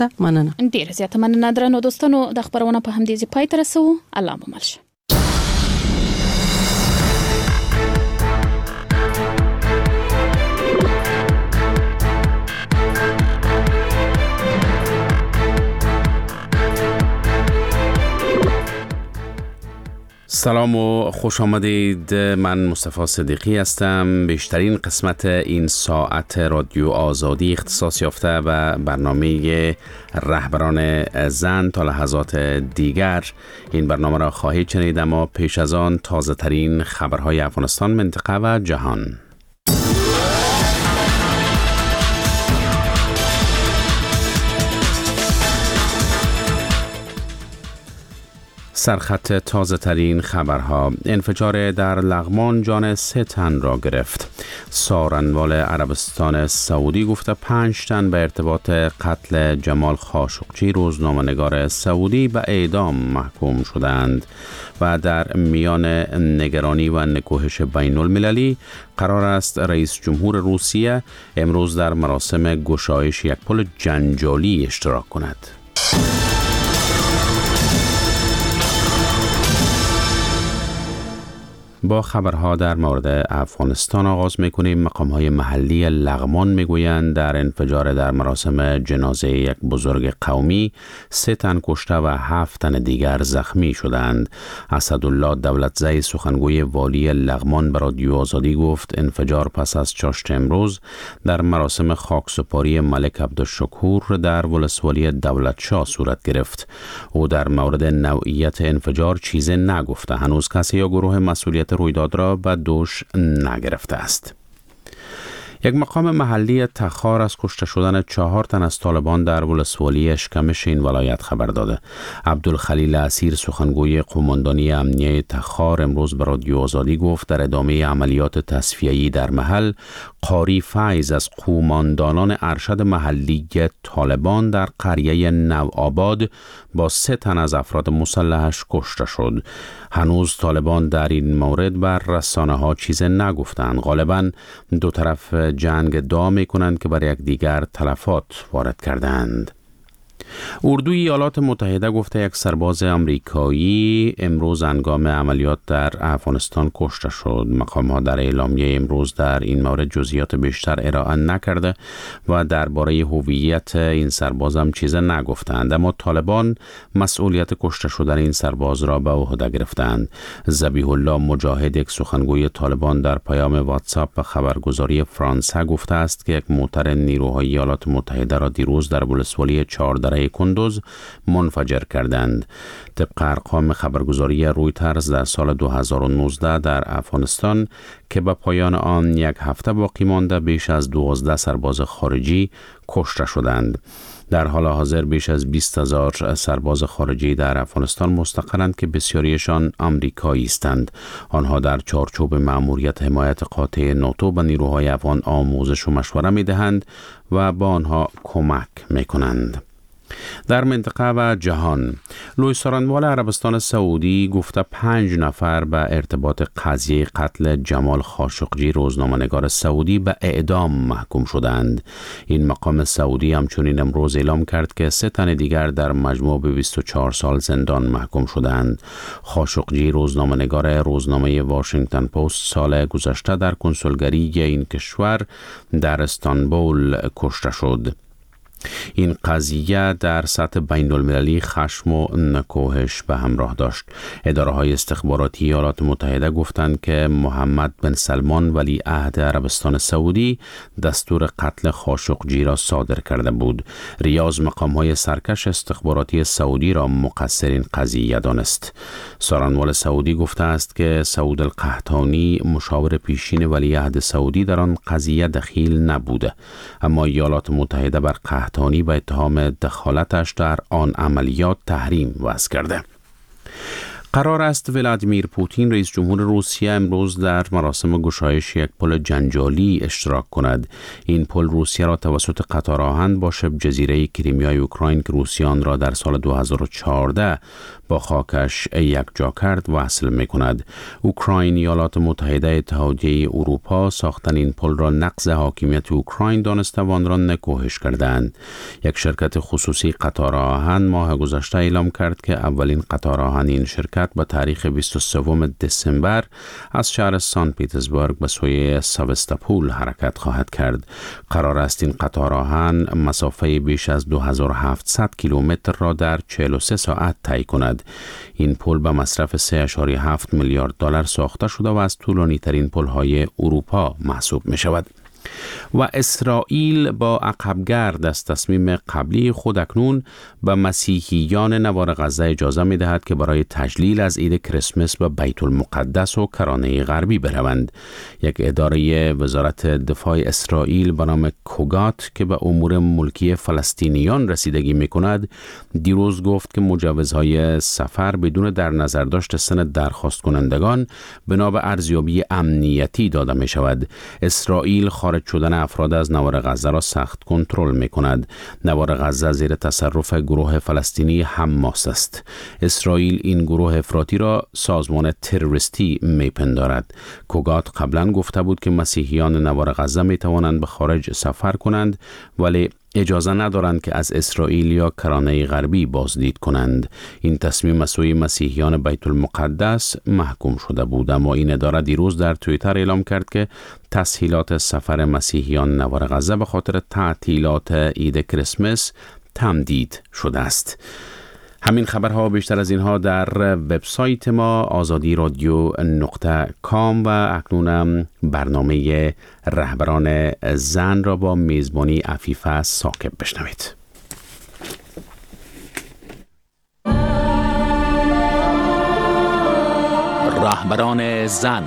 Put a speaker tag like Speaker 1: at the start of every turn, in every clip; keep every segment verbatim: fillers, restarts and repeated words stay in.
Speaker 1: مننه.
Speaker 2: ډیر زیاته مننه درنو دوستانو، د خبرونه په همدې ځای پای ته رسو. الله مو مل شه.
Speaker 3: سلام و خوش آمدید. من مصطفی صدیقی هستم. بیشترین قسمت این ساعت رادیو آزادی اختصاص یافته و برنامه رهبران زن تا لحظات دیگر این برنامه را خواهید شنید، اما پیش از آن تازه ترین خبرهای افغانستان، منطقه و جهان. سرخط تازه ترین خبرها: انفجار در لغمان جان سه تن را گرفت. سارنوال عربستان سعودی گفته پنج تن به ارتباط قتل جمال خاشقجی روزنامه‌نگار سعودی به اعدام محکوم شدند. و در میان نگرانی و نکوهش بین المللی قرار است رئیس جمهور روسیه امروز در مراسم گشایش یک پل جنجالی اشتراک کند. با خبرها در مورد افغانستان آغاز می‌کنیم. مقام‌های محلی لغمان می‌گویند در انفجار در مراسم جنازه یک بزرگ قومی سه تن کشته و هفت تن دیگر زخمی شدند. اسدالله دولتزی سخنگوی والی لغمان به رادیو آزادی گفت انفجار پس از چاشت امروز در مراسم خاکسپاری ملک عبدالشکور در ولسوالی دولتشاه صورت گرفت. او در مورد نوعیت انفجار چیزی نگفته. هنوز کسی یا گروه مسئولیت رویداد را به دوش نگرفته است. یک مقام محلی تخار از کشته شدن چهار تن از طالبان در ولسوالی اشکمش این ولایت خبر داده. عبدالخلیل اسیر سخنگوی قماندانی امنیه تخار امروز به رادیو آزادی گفت در ادامه عملیات تصفیه‌ای در محل قاری فیض از قوماندانان ارشد محلی طالبان در قریه نوآباد با سه تن از افراد مسلحش کشته شد. هنوز طالبان در این مورد بر رسانه ها چیز نگفتند. غالباً دو طرف جنگ ادعا می‌کنند که بر یکدیگر تلفات وارد کردند. اردوی ایالات متحده گفته یک سرباز آمریکایی امروز هنگام عملیات در افغانستان کشته شد. مقام‌ها در اعلامیه امروز در این مورد جزئیات بیشتر ارائه نکرده و درباره هویت این سرباز هم چیز نگفتند، اما طالبان مسئولیت کشته شدن این سرباز را به عهده گرفتند. ذبیح الله مجاهد، یک سخنگوی طالبان، در پیام واتساپ به خبرگزاری فرانسه گفته است که یک موتر نیروهای ایالات متحده را دیروز در ولسوالی چهارده کندوز منفجر کردند. طبق ارقام خبرگزاری رویترز در سال دو هزار و نوزده در افغانستان که به پایان آن یک هفته باقی مانده بیش از دوازده سرباز خارجی کشته شدند. در حال حاضر بیش از بیست هزار سرباز خارجی در افغانستان مستقرند که بسیاریشان آمریکایی هستند. آنها در چارچوب مأموریت حمایت قاطع ناتو به نیروهای افغان آموزش و مشوره می‌دهند و با آنها کمک می‌کنند. در منطقه و جهان، لوی سارنوال عربستان سعودی گفته پنج نفر به ارتباط قضیه قتل جمال خاشقجی روزنامه‌نگار سعودی به اعدام محکوم شدند. این مقام سعودی همچنین امروز اعلام کرد که سه تن دیگر در مجموع به بیست و چهار سال زندان محکوم شدند. خاشقجی روزنامه‌نگار روزنامه واشنگتن پست سال گذشته در کنسولگری این کشور در استانبول کشته شد. این قضیه در سطح بین المللی خشم و نکوهش به همراه داشت. اداره های استخباراتی ایالات متحده گفتند که محمد بن سلمان ولی عهد عربستان سعودی دستور قتل خاشقجی را صادر کرده بود. ریاض مقام های سرکش استخباراتی سعودی را مقصر این قضیه دانست. سارنوال سعودی گفته است که سعود القحطانی مشاور پیشین ولی عهد سعودی در آن قضیه دخیل نبوده، اما ایالات متحده بر قحطانی به اتهام دخالتش در آن عملیات تحریم وضع کرده. قرار است ولادیمیر پوتین رئیس جمهور روسیه امروز در مراسم گشایش یک پل جنجالی اشتراک کند. این پل روسیه را توسط قطار آهن با شبه جزیره کریمیای اوکراین که روسیه آن را در سال دو هزار و چهارده با خاکش یک جا کرد وصل می کند. اوکراین، ایالات متحده، اتحادیه اروپا ساختن این پل را نقض حاکمیت اوکراین دانسته و آن را نکوهش کردند. یک شرکت خصوصی قطار آهن ماه گذشته اعلام کرد که اولین قطار آهن این شرکت با تاریخ بیست و سوم دسامبر از شهر سن پترزبورگ به سوی سواستوپول حرکت خواهد کرد. قرار است این قطار آهن مسافه بیش از دو هزار و هفتصد کیلومتر را در چهل و سه ساعت طی کند. این پل به مصرف سه ممیز هفت میلیارد دلار ساخته شده و از طولانی ترین پل‌های اروپا محسوب می شود. و اسرائیل با عقبگرد از تصمیم قبلی خود اکنون به مسیحیان نوار غزه اجازه می دهد که برای تجلیل از عید کریسمس به بیت المقدس و کرانه غربی بروند. یک اداره وزارت دفاع اسرائیل به نام کوگات که به امور ملکی فلسطینیان رسیدگی می کند دیروز گفت که مجوزهای سفر بدون در نظر داشت سن درخواست کنندگان بنا به ارزیابی امنیتی داده می شود. اسرائیل خارج شدن افراد از نوار غزه را سخت کنترل می کند. نوار غزه زیر تصرف گروه فلسطینی حماس است. اسرائیل این گروه افراطی را سازمان تروریستی می پندارد. کوگات قبلا گفته بود که مسیحیان نوار غزه می توانند به خارج سفر کنند ولی اجازه ندارند که از اسرائیل یا کرانه غربی بازدید کنند. این تصمیم سوی مسیحیان بیت المقدس محکوم شده بود، اما این اداره دیروز در توییتر اعلام کرد که تسهیلات سفر مسیحیان نوار غزه به خاطر تعطیلات عید کریسمس تمدید شده است. همین خبرها بیشتر از اینها در وبسایت ما آزادی رادیو نقطه کام و اکنونم برنامه رهبران زن را با میزبانی عفیفه ثاقب بشنوید. رهبران زن.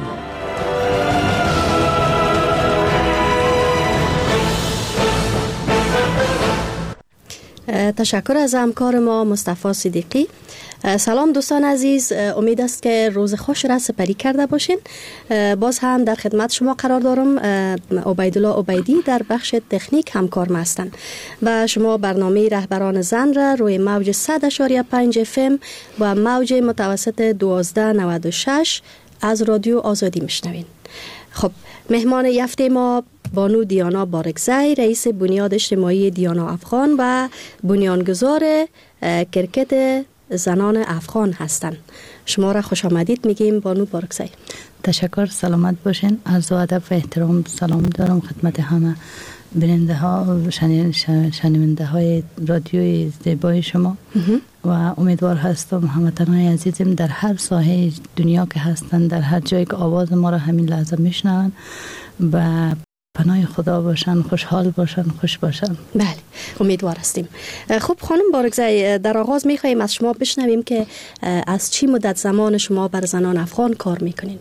Speaker 1: تشکر از همکار ما مصطفی صدیقی. سلام دوستان عزیز، امید است که روز خوش را سپری کرده باشین. باز هم در خدمت شما قرار دارم. عبیدالله عبیدی در بخش تکنیک همکار ما هستند و شما برنامه رهبران زن را روی موج صد و پنج اف ام و موج متوسط دوازده نود و شش از رادیو آزادی میشنوین. خب مهمان هفته ما بانو دیانا بارکزی، رئیس بنیاد اجتماعی دیانا افغان و بنیانگذار کرکت زنان افغان هستند. شما را خوش آمدید میگیم بانو بارکزی.
Speaker 4: تشکر، سلامت باشین. عرض و ادب و احترام سلام دارم خدمت همه بیننده ها و شنونده های رادیوی زیبای شما و امیدوار هستم هموطنان عزیزم در هر ساحه دنیا که هستند، در هر جایی که آواز ما را همین لحظه میشنوند و پناه خدا باشن، خوشحال باشن، خوش باشن.
Speaker 1: بله، امیدوار هستیم. خب خانم بارکزی، در آغاز میخواییم از شما بشنویم که از چی مدت زمان شما بر زنان افغان کار میکنین؟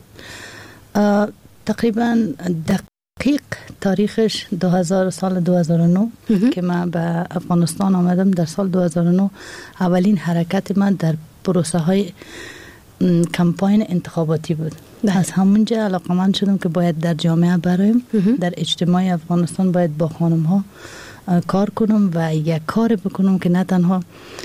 Speaker 4: تقریبا دقیق تاریخش دو هزار سال دو هزار و نه که من به افغانستان آمدم. در سال دو هزار و نه اولین حرکت من در پروسه های کمپاین انتخاباتی بود. ده. از همونجا علاقمند شدم که باید در جامعه برایم، در اجتماع افغانستان باید با خانم ها کار کنم و یک کار بکنم که نه تنها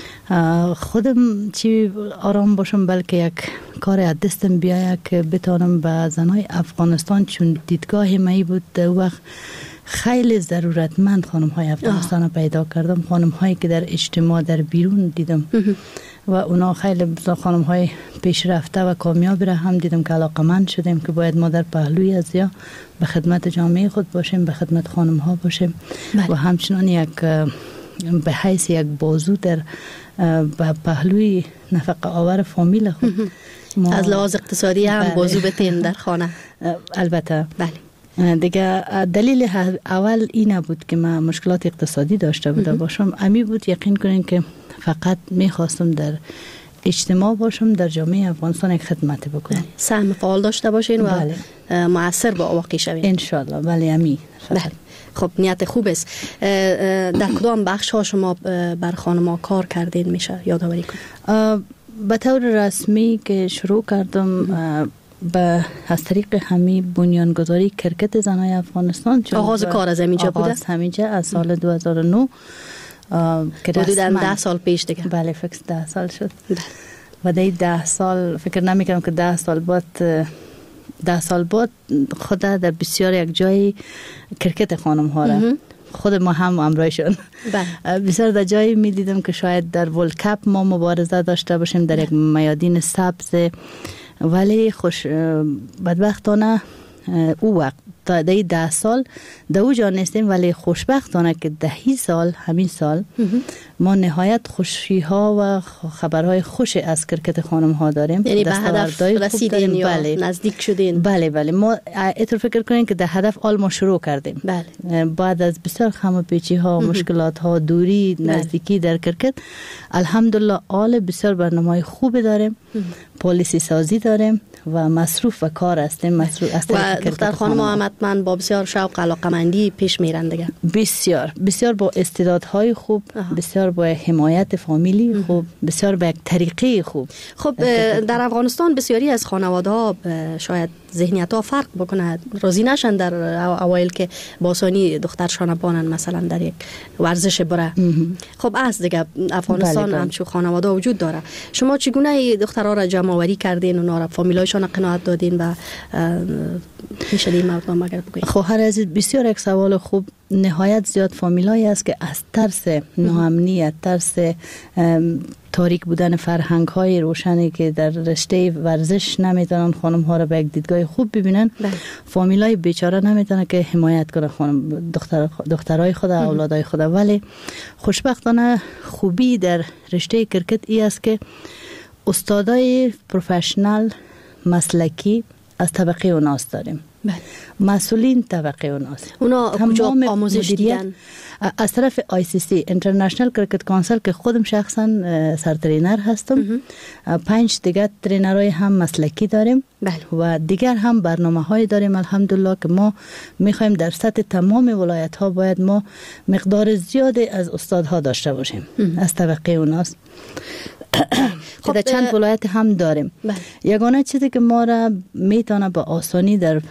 Speaker 4: خودم چی آرام باشم بلکه یک کار از دستم بیاید که بتانم به زنای افغانستان، چون دیدگاه مایی بود در وقت خیلی ضرورتمند خانم های افغانستان آه. پیدا کردم، خانم هایی که در اجتماع در بیرون دیدم و اونا خیلی خانم های پیشرفته و کامیاب را هم دیدم که علاقمند شدیم که باید ما در پهلوی از یا به خدمت جامعه خود باشیم، به خدمت خانم ها باشیم بله. و همچنان یک به حیث یک بازو در به پهلوی نفقه آور فامیل خود
Speaker 1: از لحاظ اقتصادی هم بله. بازو بتیم در خانه.
Speaker 4: البته
Speaker 1: بله
Speaker 4: دیگه دلیل اول این بود که من مشکلات اقتصادی داشته بوده باشم. امی بود یقین کنین که فقط میخواستم در اجتماع باشم، در جامعه افغانستان یک خدمت بکنم،
Speaker 1: سهم فعال داشته باشین و بله. مؤثر با واقع شوین
Speaker 4: انشالله. بله امی
Speaker 1: بله. خب نیت خوب است. در کدام بخش ها شما بر خانم ها کار کردین میشه یادآوری کنید؟
Speaker 4: به طور رسمی که شروع کردم به از طریق همی بنیانگذاری کرکت زنای افغانستان.
Speaker 1: آغاز کار از همینجا بوده؟
Speaker 4: آغاز همینجا از سال دو هزار و نه که
Speaker 1: حدوداً ده سال پیش دیگه.
Speaker 4: بله فکر ده سال شد. و ده ده سال فکر نمیکنم که ده سال بعد ده سال بعد خود در بسیار یک جای کرکت خانم ها را خود ما هم امرایشون بسیار در جایی می دیدم که شاید در ورلد کپ ما مبارزه داشته باشیم در یک میادین سبز، ولی خوش بدبختانه او وقت تا ده ده سال در او جا نیستیم، ولی خوشبختانه که دهی سال همین سال ما نهایت خوشی ها و خبرهای خوش از کرکت خانم ها داریم.
Speaker 1: یعنی به هدف رسیدین یا
Speaker 4: بله.
Speaker 1: نزدیک شدین؟
Speaker 4: بله بله ما اتر فکر کنیم که در هدف آل ما شروع کردیم.
Speaker 1: بله.
Speaker 4: بعد از بسیار خم و پیچی ها مشکلات ها دوری نزدیکی در کرکت الحمدلله آل بسیار برنامه خوبی داریم، پالیسی سازی داریم و مصروف و کار هستیم. مصروف است
Speaker 1: و دختر خانم ها حتما با بسیار شوق علاقمندی پیش میرن دیگه.
Speaker 4: بسیار بسیار با استعدادهای خوب، آه. بسیار با حمایت فامیلی خوب، بسیار با یک طریقه خوب.
Speaker 1: خب در افغانستان بسیاری از خانواده ها شاید ذهنیت ها فرق بکنه، راضی نشن در اوایل که با آسانی دخترشان بانن مثلا در یک ورزش بره. خب از دیگه افغانستان بله بله. همچون خانواده وجود داره. شما چگونه دخترها را جمع آوری کردین، اونا را فامیلایشان قناعت دادین و میشه این موضوع مگر بگید؟
Speaker 4: خواهر عزیز بسیار یک سوال خوب. نهایت زیاد فامیلایی است که از ترس ناامنیت، ترس تاریک بودن فرهنگ های روشنی که در رشته ورزش نمیتونن خانم ها را به یک دیدگاه خوب ببینن، فامیلای بیچاره نمیتونن که حمایت کنه خانم دختر دخترای خود، اولادای خود. ولی خوشبختانه خوبی در رشته کرکت ای است که استادای پروفشنال مسلکی از طبقه اوناس داریم.
Speaker 1: بله.
Speaker 4: مسئولین طبقه اوناس.
Speaker 1: اونا کجا آموزش دیدن؟
Speaker 4: از طرف آی سی سی اینترنشنال کرکت کانسل که خودم شخصا سرترینر هستم. پنج دیگر ترینرای هم مسلکی داریم.
Speaker 1: بله.
Speaker 4: و دیگر هم برنامه های داریم الحمدلله که ما میخوایم در سطح تمام ولایت ها باید ما مقدار زیادی از استادها داشته باشیم از طبقه اوناس. خب در چند ولایت هم داریم. بله. یگانه چیزی که ما را میتونه به آسانی در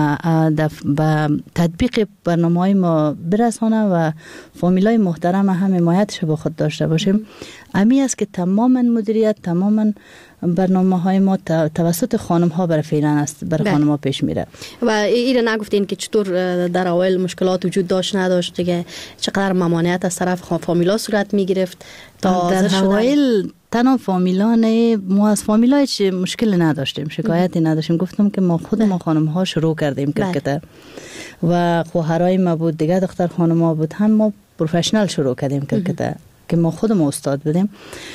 Speaker 4: به تطبیق برنامه‌های ما برسانه و فامیلای محترم هم حمایتش با خود داشته باشیم امی است که تماما مدیریت، تماما برنامه های ما توسط خانم ها برای فعلا است برای خانم ها پیش میره.
Speaker 1: و ایره نگفتین که چطور در اول مشکلات وجود داشت نداشت دیگه، چقدر ممانعت از طرف فامیلا صورت میگرفت تا
Speaker 4: در اول تنها فامیلا نه، ما از فامیلا هیچ مشکل نداشتیم، شکایتی نداشتیم. گفتم که ما خود ما خانم ها شروع کردیم کرکت و خواهرای ما بود دیگه، دختر خانم ها بود، هم ما پروفشنال شروع کردیم کرکت که ما خودم استاد بودیم.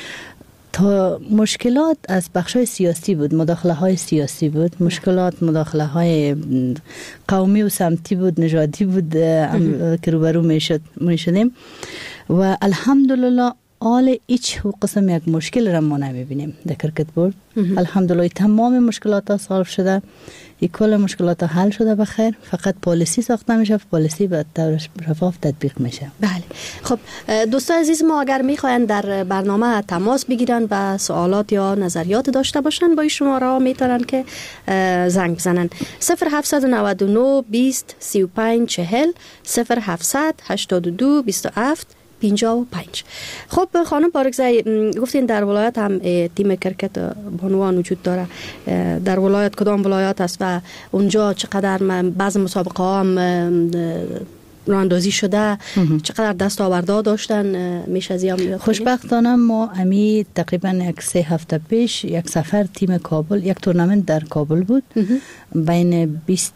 Speaker 4: تا مشکلات از بخشای سیاسی بود، مداخله های سیاسی بود، مشکلات مداخله های قومی و سمتی بود، نژادی بود که روبرو میشد میشدیم و الحمدلله آل هیچ قسم یک مشکل را ما نمیبینیم در کرکت بورد. الحمدلله تمام مشکلات ها سالف شده، کل مشکلات ها حل شده بخیر. فقط پالیسی ساخته میشه، پالیسی به طور شفاف تطبیق میشه.
Speaker 1: بله. خب دوستان عزیز ما اگر میخواین در برنامه تماس بگیرن و سوالات یا نظریات داشته باشن با این شماره ها میتونن که زنگ بزنن صفر هفتصد و نود و نه بیست سی و پنج چهل صفر هفتصد هشتاد و دو بیست و هفت پنجاه و پنج. خب خانم بارگزای گفتین در ولایت هم تیم کرکت بانوان وجود داره، در ولایت کدام ولایت است و اونجا چقدر بعض مسابقه ها هم راندازی شده، چقدر دستاوردها داشتن میشه زیام؟
Speaker 4: خوشبختانه ما امی تقریبا یک سه هفته پیش یک سفر تیم کابل، یک تورنمنت در کابل بود بین بیست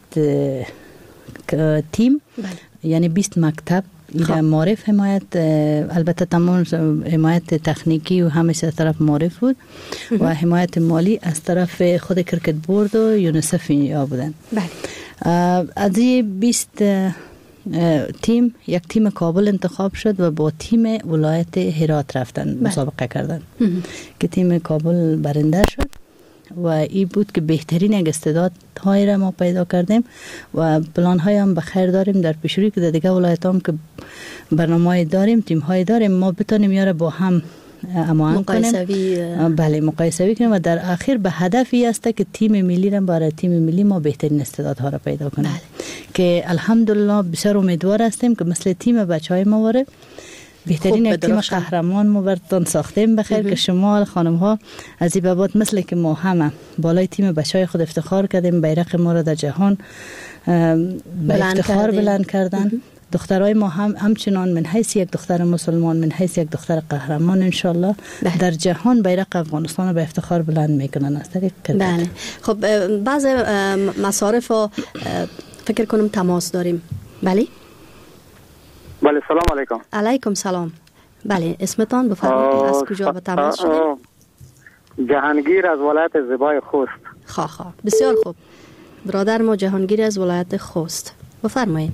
Speaker 4: تیم، یعنی بیست مکتب ایده معرف حمایت، البته تمام حمایت تکنیکی و همه از طرف معرف بود و حمایت مالی از طرف خود کرکت بورد و یونیسف یا بودن. بله. از این بیست تیم یک تیم کابل انتخاب شد و با تیم ولایت هرات رفتن مسابقه کردن که تیم کابل برنده شد و این بود که بهترین یک استعداد های را ما پیدا کردیم و پلان های هم بخیر داریم در پیشروی که در دیگه ولایت هم که برنامه های داریم، تیم های داریم، ما بتانیم یاره با هم هماهنگ کنیم، بله مقایسوی کنیم و در آخر به هدفی است که تیم ملی را برای تیم ملی ما بهترین استعدادها را پیدا کنیم. بله. که الحمدلله بسیار امیدوار هستیم که مثل تیم بچهای ما واره بهترین یک تیم قهرمان ما براتون ساختیم بخیر که شما خانم ها از این بابت مثل که ما همه بالای تیم بچهای خود افتخار کردیم، بیرق ما را در جهان به افتخار بلند کردن. دخترای ما هم همچنان من حیث یک دختر مسلمان، من حیث یک دختر قهرمان انشالله در جهان بیرق افغانستان به افتخار بلند میکنن از طریق کرکت.
Speaker 1: بله. خب بعض مصارف و فکر کنم تماس داریم. بله
Speaker 5: بله سلام علیکم.
Speaker 1: علیکم سلام. بله اسمتان بفرمایید، از کجا به تماس شدید؟
Speaker 5: جهانگیر از ولایت زیبای خوست.
Speaker 1: خواه خواه بسیار خوب. برادر ما جهانگیر از ولایت خوست، بفرمایید.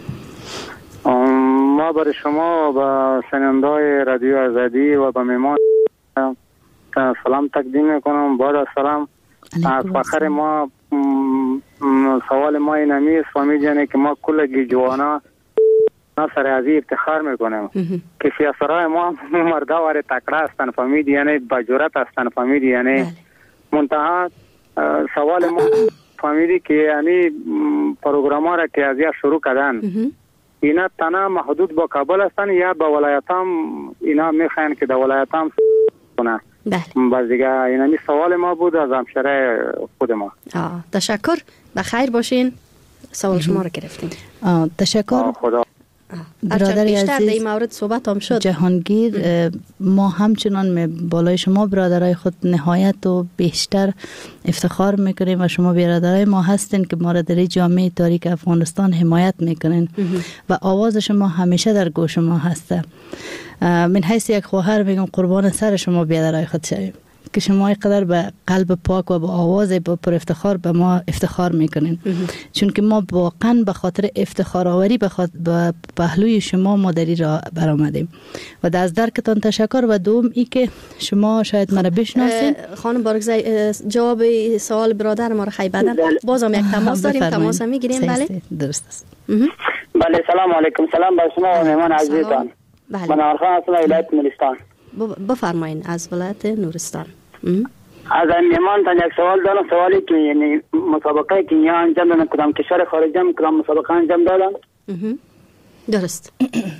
Speaker 5: ما برای شما و شنونده‌های رادیو آزادی و به مهمان سلام تقدیم میکنم. بعد از سلام از فخر ما سوال ما این همیست فهمید یعنی که ما کل جوانا سر ازی افتخار میکنیم که سیاسرهای ما مرده واره تکڑه هستن فهمید یعنی بجورت هستن فهمید یعنی منتها سوال ما فهمیدی که یعنی پروگرام ها را که از یا شروع کردن اینا تنها محدود با کابل هستن یا با ولایت هم اینا میخواین که در ولایت هم کنه؟ باز دیگه اینمی سوال ما بود از همشهره خود ما.
Speaker 1: آه تشکر، بخیر باشین. سوال شما رو گرفتیم.
Speaker 4: آه تشکر.
Speaker 5: خدا
Speaker 4: برادر
Speaker 1: عزیز در این مورد صحبت هم شد
Speaker 4: جهانگیر، ما همچنان بالای شما برادرای خود نهایت و بیشتر افتخار میکنیم و شما برادرای ما هستین که ما را در جامعه تاریک افغانستان حمایت میکنین و آواز شما همیشه در گوش ما هسته. من حیث یک خواهر میگم قربان سر شما برادرای خود شویم که شما اینقدر به قلب پاک و با آواز با پر افتخار به ما افتخار میکنین، چون که ما واقعا به خاطر افتخار آوری به خاطر پهلوی شما ما دری را برآمدیم و از درکتان تشکر. و دوم ای که شما شاید مرا بشناسین.
Speaker 1: خانم بارکزی جواب سوال برادر ما را خیلی بدن بازم یک تماس داریم، تماس میگیریم. بله
Speaker 4: درست است.
Speaker 6: بله سلام علیکم. سلام بر شما و مهمان عزیزتان.
Speaker 1: بله.
Speaker 6: من آرخان هستم ولایت نورستان.
Speaker 1: بفرمایین از ولایت نورستان.
Speaker 6: از مهمان تان یک سوال دارم. سوالی که یعنی مسابقه که یا انجام دادن کدام کشور خارجی هم کدام مسابقه انجام دادن؟
Speaker 1: درست.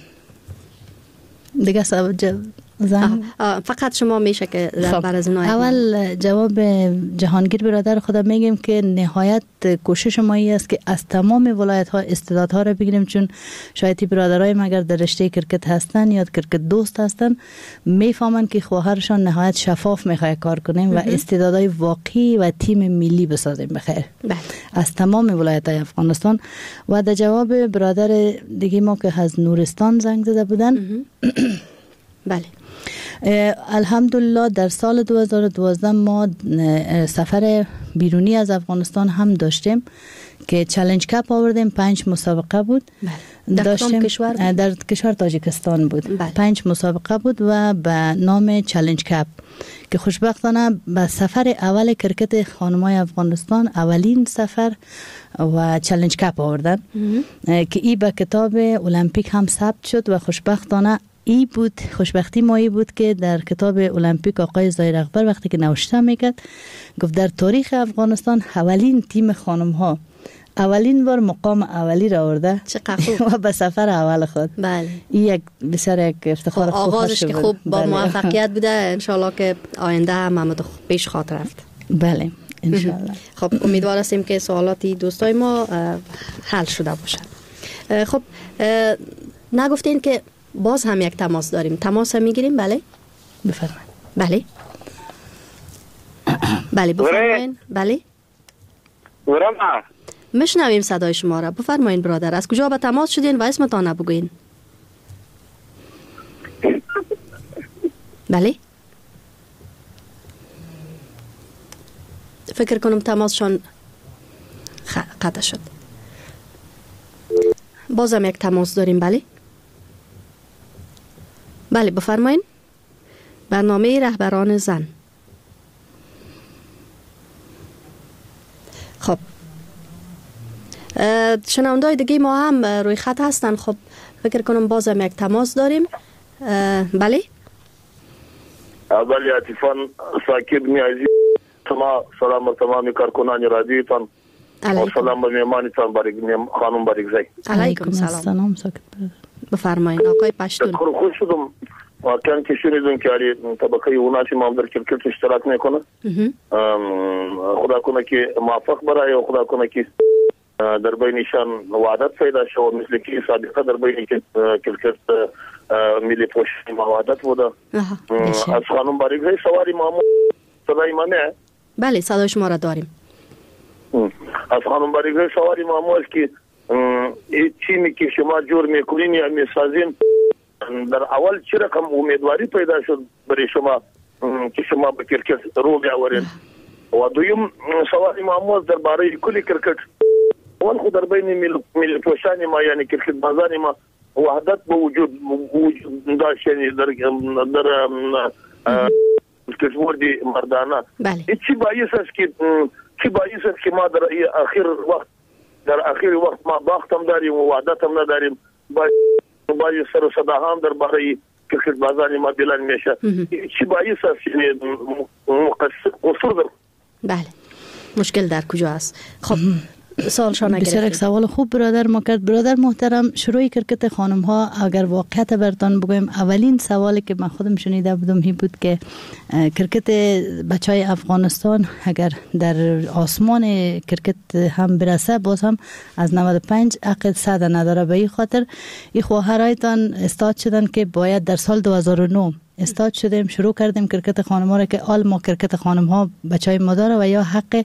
Speaker 4: دیگه سوال زن
Speaker 1: فقط شما میشه که در بر از
Speaker 4: اول جواب جهانگیر برادر خودم میگم که نهایت کوشش ما ای است که از تمام ولایت ها استعدادها را بگیریم، چون شاید برادرای ما اگر در رشته کرکت هستن یا کرکت دوست هستن میفهمن که خواهرشان نهایت شفاف میخواد کار کنیم و استعدادهای واقعی و تیم ملی بسازیم بخیر از تمام ولایت های افغانستان. و در جواب برادر دیگه ما که از نورستان زنگ زده بودن
Speaker 1: بله
Speaker 4: الحمدلله در سال دو هزار و دوازده ما سفر بیرونی از افغانستان هم داشتیم که چالش کپ آوردیم. پنج مسابقه بود.
Speaker 1: در
Speaker 4: داشتیم
Speaker 1: کشور بود؟
Speaker 4: در کشور تاجیکستان بود.
Speaker 1: بله.
Speaker 4: پنج مسابقه بود و به نام چالش کپ که خوشبختانه به سفر اول کرکت خانمای افغانستان اولین سفر و چالش کپ آوردن که ای به کتاب المپیک هم ثبت شد و خوشبختانه ای بود خوشبختی ما ای بود که در کتاب المپیک آقای ظاهر اکبر وقتی که نوشته میکرد گفت در تاریخ افغانستان اولین تیم خانم ها اولین بار مقام اولی را آورده و به سفر اول خود.
Speaker 1: بله
Speaker 4: این یک بسیار یک افتخار خوب
Speaker 1: آغازش که خوب با بله. موفقیت بوده انشالله که آینده هم هم پیش خاطر رفت.
Speaker 4: بله انشالله.
Speaker 1: خب امیدوار هستیم که سوالاتی دوستای ما حل شده باشه. خب نگفتین که باز هم یک تماس داریم. تماس هم میگیریم. بله
Speaker 4: بفرمایید.
Speaker 1: بله بله بفرمایید. بله
Speaker 5: ورما
Speaker 1: مشنویم صدای شما را. بفرمایید برادر از کجا به تماس شدین و اسمتان رو بگوین. بله فکر کنم تماسشان قطع شد. بازم یک تماس داریم. بله بله بفرمایید. برنامه رهبران زن. خب شنونده‌های دیگه ما هم روی خط هستن. خب فکر کنم بازم یک تماس داریم. بله
Speaker 7: اول عاطفان ساکب نیازی شما سلام تمام کارکنان رادیوتان و سلام به مهمانتان باریک خانم باریکزی.
Speaker 1: علیکم سلام.
Speaker 4: ساکت
Speaker 1: بفرمایید آقای پشتون.
Speaker 7: خوش شدم واقعا که شنیدم که علی طبقه اوناسی ما در کرکت اشتراک میکنه. خدا کنه که موفق برای و خدا کنه که در بینشان وعدت پیدا شد مثل که سابقه در بین کرکت ملی پوشش وعدت بوده. از خانم باریکزی سواری معمول صدای منه؟
Speaker 1: بله صدای شما را داریم.
Speaker 7: از خانم باریکزی سواری معمول که این تیمی که شما جور میکنین یا میسازین در اول چه رقم امیدواری پیدا شد برای شما که شما به کرکت رو بیاورین و دویم سوال معمول در باره کلی کرکت اول خود در بین ملی پوشانی ما یعنی کرکت بازانی ما وحدت به وجود داشت یعنی در در کشوردی مردانه چی باعث است که چی باعث است که ما در آخر وقت در آخر وقت ما باخت هم داریم و وعدت هم نداریم باید سر و صدا هم در باره کرکت بازانی ما بلند میشه چی باعث است یعنی قصور در
Speaker 1: بله مشکل در کجا است؟ خب سوال شما
Speaker 4: بسیار یک سوال خوب برادر ما کرد. برادر محترم شروع کرکت خانم ها اگر واقعیت برتان بگویم اولین سوالی که من خودم شنیده بودم این بود که کرکت بچهای افغانستان اگر در آسمان کرکت هم برسه باز هم از نود و پنج عقد صد نداره. به این خاطر این خواهرایتان استاد شدن که باید در سال دو هزار و نه استاد شدیم شروع کردیم کرکت خانم ها را که آل ما کرکت خانم ها بچهای ما داره و یا حق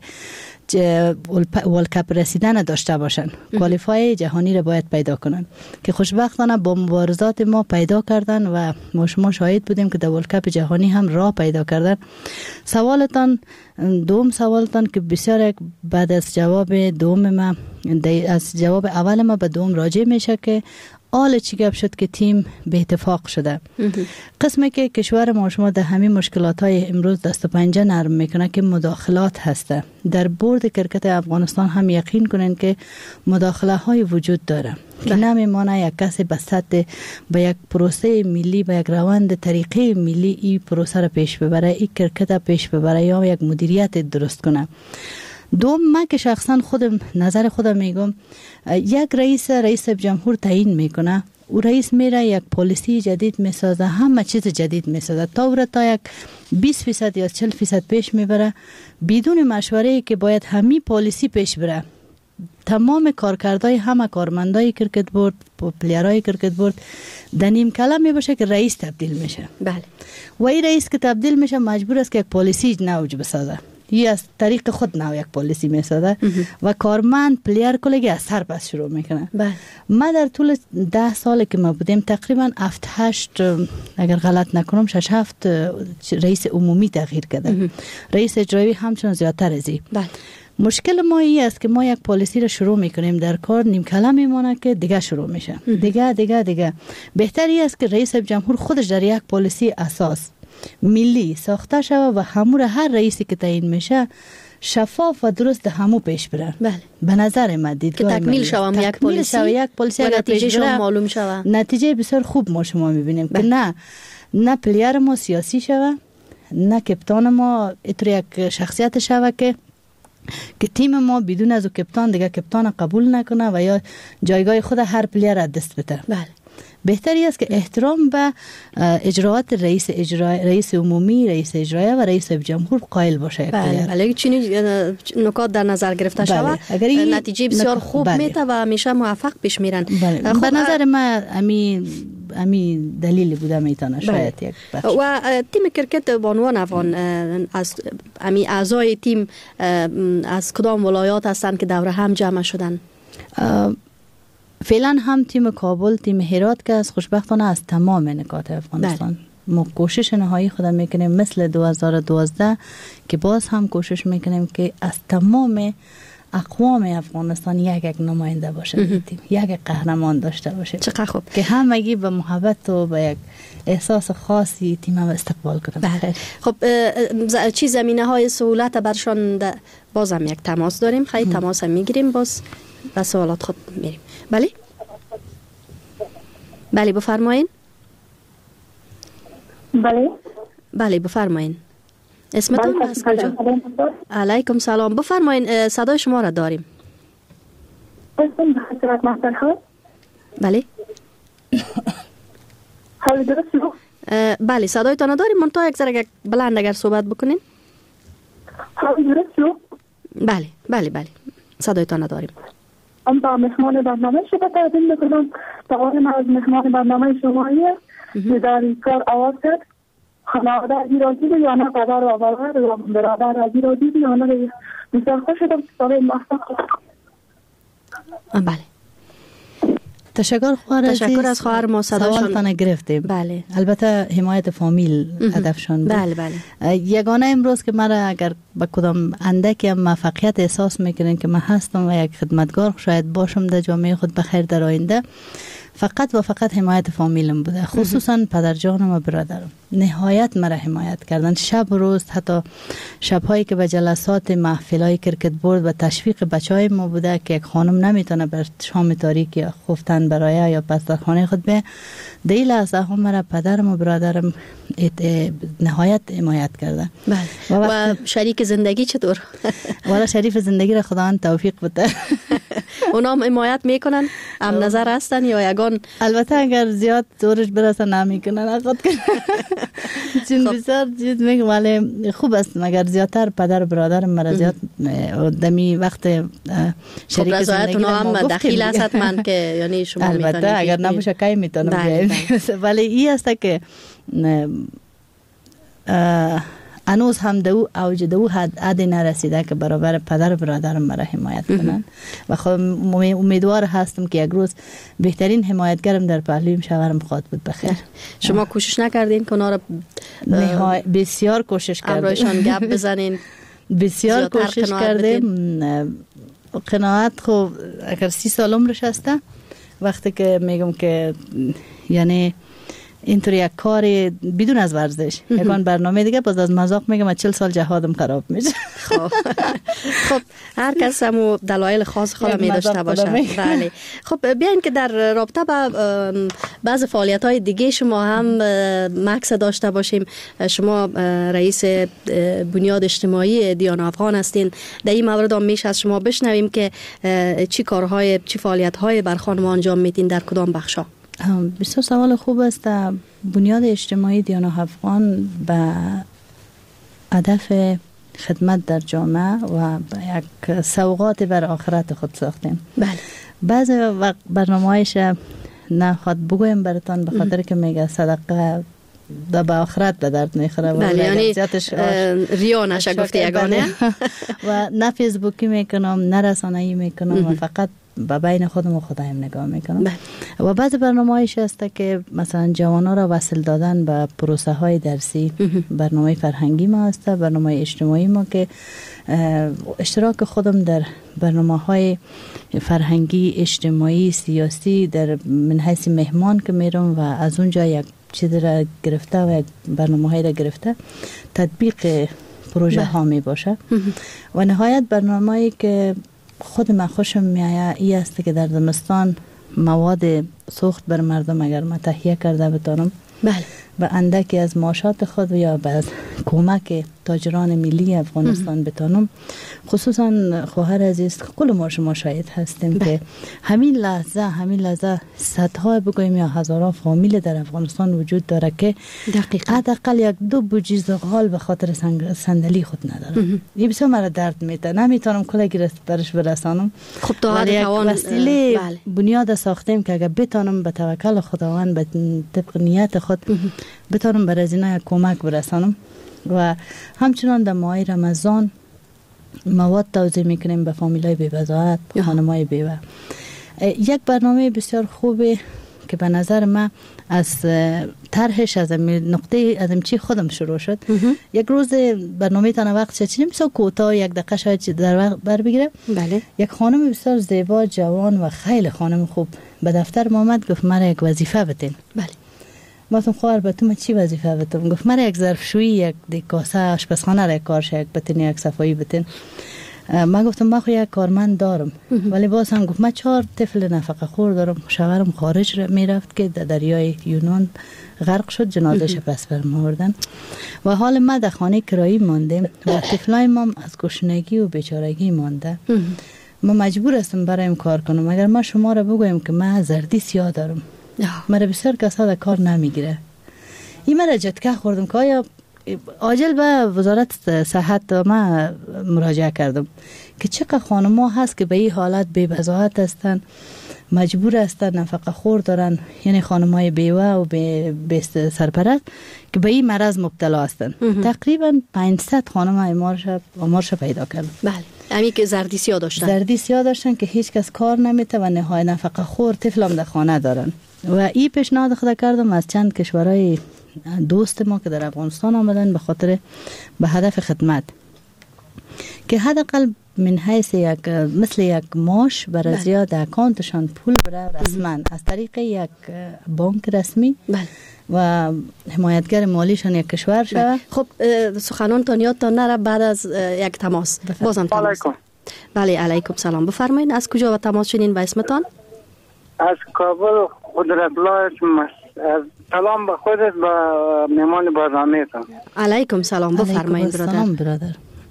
Speaker 4: ورلد کپ رسیدن داشته باشن کوالیفای جهانی را باید پیدا کنن که خوشبختانه با مبارزات ما پیدا کردن و ما شما شاهد بودیم که در ورلد کپ جهانی هم راه پیدا کردن. سوالتان دوم سوالتان که بسیار بعد از جواب دوم ما از جواب اول ما به دوم راجع میشه که آل چی گپ شد که تیم به اتفاق شده. قسمی که کشور ما شما در همین مشکلات های امروز دست و پنجه نرم میکنه که مداخلات هسته. در بورد کرکت افغانستان هم یقین کنین که مداخله های وجود داره که نمیمانه یک کسی به سطح به یک پروسه ملی به یک روند طریقه ملی این پروسه را پیش ببره این کرکت را پیش ببره یا یک مدیریت درست کنه. دوم من که شخصا خودم نظر خودم میگم یک رئیس رئیس جمهور تعیین میکنه او رئیس میره یک پالیسی جدید میسازه همه چیز جدید میسازه تا او را تا یک بیست فیصد یا چهل فیصد پیش میبره بدون مشوره که باید همین پالیسی پیش بره. تمام کارکردهای همه کارمندای کرکت بورد پلیرای کرکت بورد در نیم کلم می باشه که رئیس تبدیل میشه.
Speaker 1: بله
Speaker 4: و این رئیس که تبدیل میشه مجبور است که یک پالیسی نوج بسازه یا از طریق خود نو یک پالیسی میسازه و کارمند پلیر کلگی از سر پس شروع میکنه.
Speaker 1: بله
Speaker 4: ما در طول ده سال که ما بودیم تقریبا هفت هشت اگر غلط نکنم شش هفت رئیس عمومی تغییر کرده. رئیس اجرایی همچنان زیادتر ازی.
Speaker 1: بله
Speaker 4: مشکل ما این است که ما یک پالیسی رو شروع میکنیم در کار نیم کلم میمونه که دیگه شروع میشه دیگه دیگه دیگه بهتری است که رئیس جمهور خودش در یک پالیسی اساس ملی ساخته شود و همون هر رئیسی که تعیین میشه شفاف و درست همو پیش بره.
Speaker 1: بله
Speaker 4: به نظر من دید
Speaker 1: که تکمیل شوم یک پالیسی
Speaker 4: یک پالیسی
Speaker 1: و نتیجه شما معلوم شود.
Speaker 4: نتیجه بسیار خوب ما شما میبینیم که نه نه پلیر ما سیاسی شود نه کپتان ما اتر یک شخصیت شود که که تیم ما بدون از کپتان دیگه کپتان قبول نکنه و یا جایگاه خود هر پلیر را دست بده.
Speaker 1: بله
Speaker 4: بهتری است که احترام به اجراات رئیس اجرایی رئیس عمومی رئیس اجرایی و رئیس جمهور قائل باشه.
Speaker 1: بله بله چنین نکات در نظر گرفته شود نتیجه بسیار خوب بله. میته و همیشه موفق پیش میرن.
Speaker 4: بله. خب به نظر من امی امی دلیلی بوده میتونه شاید یک بخش.
Speaker 1: و تیم کرکت بانوان افغان از امی اعضای تیم از کدام ولایات هستند که دوره هم جمع شدن؟
Speaker 4: فعلا هم تیم کابل تیم هرات که از خوشبختانه از تمام نکات افغانستان ما کوشش نهایی خود میکنیم مثل دو هزار و دوازده که باز هم کوشش میکنیم که از تمام اقوام افغانستان یک یک نماینده باشه تیم یک قهرمان داشته باشه.
Speaker 1: چقدر خوب
Speaker 4: که همگی به محبت و به یک احساس خاصی تیم هم استقبال کنه.
Speaker 1: بله خب چی زمینه های سهولت برشان بازم یک تماس داریم خیلی تماس هم میگیریم باز و سوالات خود میریم. بله بله بفرمایین.
Speaker 8: بله
Speaker 1: بله بفرمایین. اسمتون از کجا؟ علیکم سلام. بفرمایین صدای شما را داریم.
Speaker 8: اسم حضرت محمد.
Speaker 1: بله.
Speaker 8: حال درست شو؟
Speaker 1: بله صدایتان داریم، منتها یک ذره بلند اگر صحبت بکنین.
Speaker 8: حال درست شو؟
Speaker 1: بله بله بله صدایتان داریم.
Speaker 8: ام با مهمان برنامه شما تقدیم میکنم. سوال من از مهمان برنامه شماییه که در این کار آواز کرد خانواده ازی را دیده یا نه قدر و برادر یا برادر ازی را دیده یا نه. بسیار خوش شدم سوال محصول.
Speaker 1: بله
Speaker 4: تشکر خواهر عزیز.
Speaker 1: تشکر از خواهر ما صداشان
Speaker 4: سوالتان گرفتیم.
Speaker 1: بله.
Speaker 4: البته حمایت فامیل هدفشان بود.
Speaker 1: بله بله.
Speaker 4: یگانه امروز که مرا اگر با کدام اندکی هم موفقیت احساس میکنین که من هستم و یک خدمتگار شاید باشم در جامعه خود بخیر در آینده، فقط و فقط حمایت فامیلم بوده، خصوصا پدرجانم و برادرم. نهایت مرا حمایت کردن شب و روز، حتی شبهایی که به جلسات محفلای کرکت بورد و تشویق بچهای ما بوده که یک خانم نمیتونه بر شام تاریکی خفتن برای یا پس در خانه خود به در این لحظه هم مرا پدرم و برادرم نهایت حمایت کرده.
Speaker 1: بله. و, و شریک زندگی چطور؟
Speaker 4: والا شریف زندگی را خداوند توفیق بده.
Speaker 1: اونا هم حمایت میکنن؟ هم نظر هستن یا یگان؟
Speaker 4: البته اگر زیاد دورش برسه نمیکنن خود کنن. چون بسیار چیز میگم ولی خوب است مگر زیادتر پدر و برادر مرا زیاد دمی وقت شریک زندگی
Speaker 1: هم دخیل است من که یعنی شما میتونید.
Speaker 4: البته اگر نباشه کی میتونم. ولی این است که هنوز هم دو اوج دو حد حد نرسیده که برابر پدر و برادرم مرا حمایت کنن و خب امیدوار هستم که یک روز بهترین حمایتگرم در پهلویم شوهرم خواهد بود بخیر.
Speaker 1: شما کوشش نکردین که اونا را
Speaker 4: بسیار کوشش کردیم
Speaker 1: امروشان گپ بزنین؟
Speaker 4: بسیار کوشش کردیم. قناعت خب اگر سی سال عمرش هسته وقتی که میگم که یعنی اینطوری یک کار بدون از ورزش یکان برنامه دیگه باز از مذاق میگم چهل سال جهادم خراب میشه.
Speaker 1: خب خب هر کس هم دلایل خاص خود می داشته باشه. بله. خب بیاین که در رابطه با بعض فعالیت های دیگه شما هم مکس داشته باشیم. شما رئیس بنیاد اجتماعی دیان افغان هستین. در این مورد هم میشه از شما بشنویم که چی کارهای چی فعالیت های بر خانم انجام میدین در کدام بخشا؟
Speaker 4: بسیار سوال خوب است. بنیاد اجتماعی دیان افغان به هدف خدمت در جامعه و یک سوغات بر آخرت خود ساختیم.
Speaker 1: بله.
Speaker 4: بعض وقت برنامه‌ایش نخواد بگویم براتون به خاطر که میگه صدقه دا به آخرت به درد میخوره.
Speaker 1: بله یعنی ریا نشه گفته یگانه.
Speaker 4: و نه فیسبوکی میکنم نه رسانه‌ای میکنم و فقط با بین خودم و خدایم نگاه میکنم. بله. و بعض برنامه‌ایش هست که مثلا جوانا را وصل دادن به پروسه های درسی. برنامه فرهنگی ما هست، برنامه اجتماعی ما که اشتراک خودم در برنامه های فرهنگی اجتماعی سیاسی در من حیث مهمان که میرم و از اونجا یک چیز را گرفته و یک برنامه های را گرفته تطبیق پروژه ها می باشه. و نهایت برنامه‌ای که خود من خوشم میآید این است که در زمستان مواد سوخت بر مردم اگر من تهیه کرده بتانم.
Speaker 1: بله.
Speaker 4: و اندکی از معاشات خود یا به کمک تاجران ملی افغانستان بتانم. خصوصا خواهر عزیز کل ما شما شاهد هستیم که همین لحظه همین لحظه صدها بگویم یا هزاران فامیل در افغانستان وجود داره که حداقل یک دو بوجی زغال به خاطر صندلی خود ندارم. این بسیار مرا درد میده، نمیتونم کلگی برش برسانم.
Speaker 1: خب تا حد توان
Speaker 4: وسیله بنیاد ساختیم که اگر بتانم به توکل خداوند به طبق نیت خود بتانم بر از اینا کمک برسانم. و همچنان در ماه رمضان مواد توزیع میکنیم به فامیلای بی‌وضاحت، خانمای بیوه. یک برنامه بسیار خوبه که به نظر من از طرحش از نقطه از چی خودم شروع شد. یک روز برنامه تنه وقت چه بسیار کوتاه یک دقیقه شاید در وقت بر بگیره.
Speaker 1: بله.
Speaker 4: یک خانم بسیار زیبا جوان و خیلی خانم خوب به دفتر ما آمد، گفت مرا یک وظیفه بتین.
Speaker 1: بله.
Speaker 4: ما تون خواهر به تو ما چی وظیفه بتون؟ گفت مرا یک ظرفشویی یک کاسه آشپزخانه را کارش یک بتین یک صفایی بتین. من گفتم من خو یک کارمند دارم ولی باز هم گفت من چهار طفل نفقه خور دارم. شوهرم خارج میرفت که در دریای یونان غرق شد، جنازه‌اش پس برم آوردن و حال ما در خانه کرایی ماندیم و طفلای ما از گشنگی و بیچارگی مانده. ما مجبور هستم برایم کار کنم. اگر ما شما را بگویم که من زردی سیاه دارم، مرا بسیار کسا در کار نمیگیره. این مرا جتکه خوردم که آیا عاجل به وزارت صحت ما مراجعه کردم که چقدر خانم ها هست که به این حالت بی بضاعت هستن، مجبور هستن نفقه خور دارن، یعنی خانم های بیوه و بی سرپرست که به این مرض مبتلا هستن. تقریبا پانصد خانم آمارش پیدا کردن.
Speaker 1: بله، همین که زردی سیاه داشتن
Speaker 4: زردی سیاه داشتن که هیچ کس کار نمیته و نهای نفقه خور طفلم در خانه دارن. و این پیشنهاد خود کردم از چند کشورهای دوست ما که در افغانستان آمدن به خاطر به هدف خدمت که حداقل من حیث یک مثل یک ماش برای زیاد اکانتشان پول بره رسما از طریق یک بانک رسمی
Speaker 1: بله.
Speaker 4: و حمایتگر مالیشان یک کشور شود.
Speaker 1: خب سخنانتان یادتان نره بعد از یک تماس بازم تماس.
Speaker 5: علیکم.
Speaker 1: بله علیکم سلام. بفرمایید از کجا و تماس شدین و اسمتان؟
Speaker 5: از کابل قدرت الله سلام به خودت و مهمان برنامه تان.
Speaker 1: علیکم سلام. بفرمایید برادر.
Speaker 4: سلام برادر.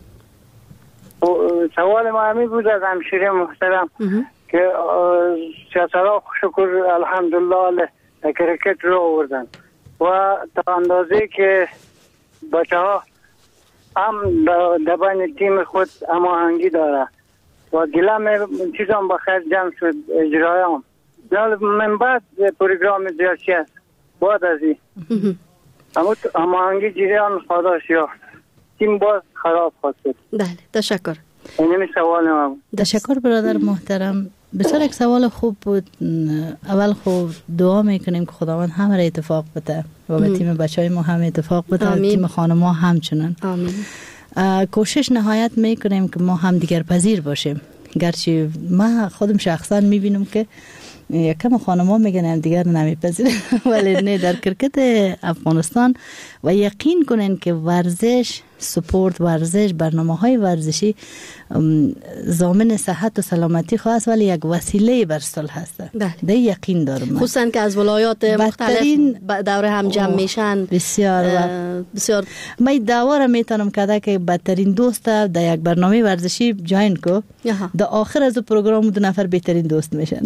Speaker 5: سوال ما همی بود از همشیره محترم که سیاسرها شکر الحمدلله کرکت رو آوردن و تا اندازه که بچه ها هم در بین تیم خود هماهنگی داره و گلم چیزام بخیر جمع شد اجرایم من بعد پروگرام سیاسی است بعد از این اما هماهنگی جریان خداش یافت تیم باز خراب خواست.
Speaker 1: بله تشکر.
Speaker 5: اینمی سوال ما بود.
Speaker 4: تشکر برادر محترم. بسیار یک سوال خوب بود. اول خوب دعا میکنیم که خداوند همه را اتفاق بده و به تیم بچهای ما هم اتفاق بده و تیم خانم ها همچنان.
Speaker 1: آمین.
Speaker 4: کوشش نهایت میکنیم که ما هم دیگر پذیر باشیم، گرچه ما خودم شخصا میبینم که یکم خانما میگن هم دیگر نمیپذیرن ولی نه، در کرکت افغانستان و یقین کنین که ورزش سپورت ورزش برنامه های ورزشی ضامن صحت و سلامتی خواست ولی یک وسیله بر صلح هست. ده یقین دارم،
Speaker 1: خصوصا که از ولایات مختلف دور هم جمع میشن.
Speaker 4: بسیار
Speaker 1: بسیار
Speaker 4: من دعوا میتونم کده که بدترین دوست در یک برنامه ورزشی جاین کو در آخر از پروگرام دو نفر بهترین دوست میشن.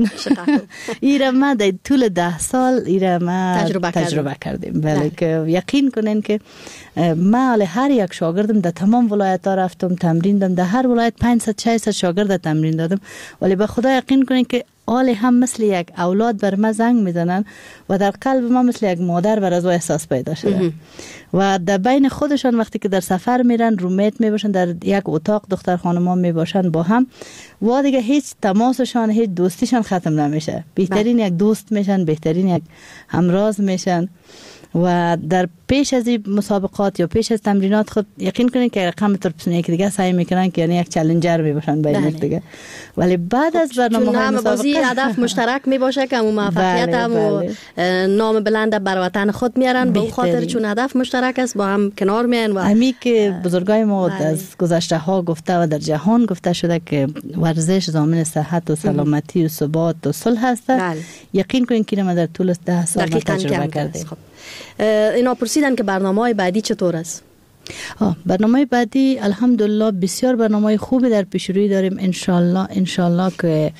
Speaker 4: ایره ما در طول ده سال ایره ما تجربه, تجربه کردیم. ولی که یقین کنین که ما هر یک شاگردم در تمام ولایت ها رفتم تمرین دادم، در هر ولایت پانصد ششصد شاگرد تمرین دادم ولی به خدا یقین کنین که آل هم مثل یک اولاد بر ما زنگ میزنن و در قلب ما مثل یک مادر بر از او احساس پیدا شده و در بین خودشان وقتی که در سفر میرن رومیت میباشن، در یک اتاق دختر خانم ها میباشن با هم و دیگه هیچ تماسشان هیچ دوستیشان ختم نمیشه. بهترین یک دوست میشن، بهترین یک همراز میشن و در پیش از این مسابقات یا پیش از تمرینات خود یقین کنید که رقم ترپسون یک دیگه سعی میکنن که یعنی یک چالنجر میباشن بین یک دیگه. ولی بعد از برنامه های مسابقه
Speaker 1: بازی هدف مشترک میباشه که اون موفقیت هم و نام بلند بر وطن خود میارن به خاطر چون هدف مشترک است با هم کنار میان و
Speaker 4: همین که بزرگای ما از گذشته ها گفته و در جهان گفته شده که ورزش ضامن صحت و سلامتی و ثبات و صلح است. یقین کنید که ما در طول ده سال تجربه کردیم.
Speaker 1: اینا پرسیدن که برنامه‌های بعدی چطور است؟
Speaker 4: برنامه بعدی الحمدلله بسیار برنامه خوبی در پیش روی داریم. انشالله انشالله که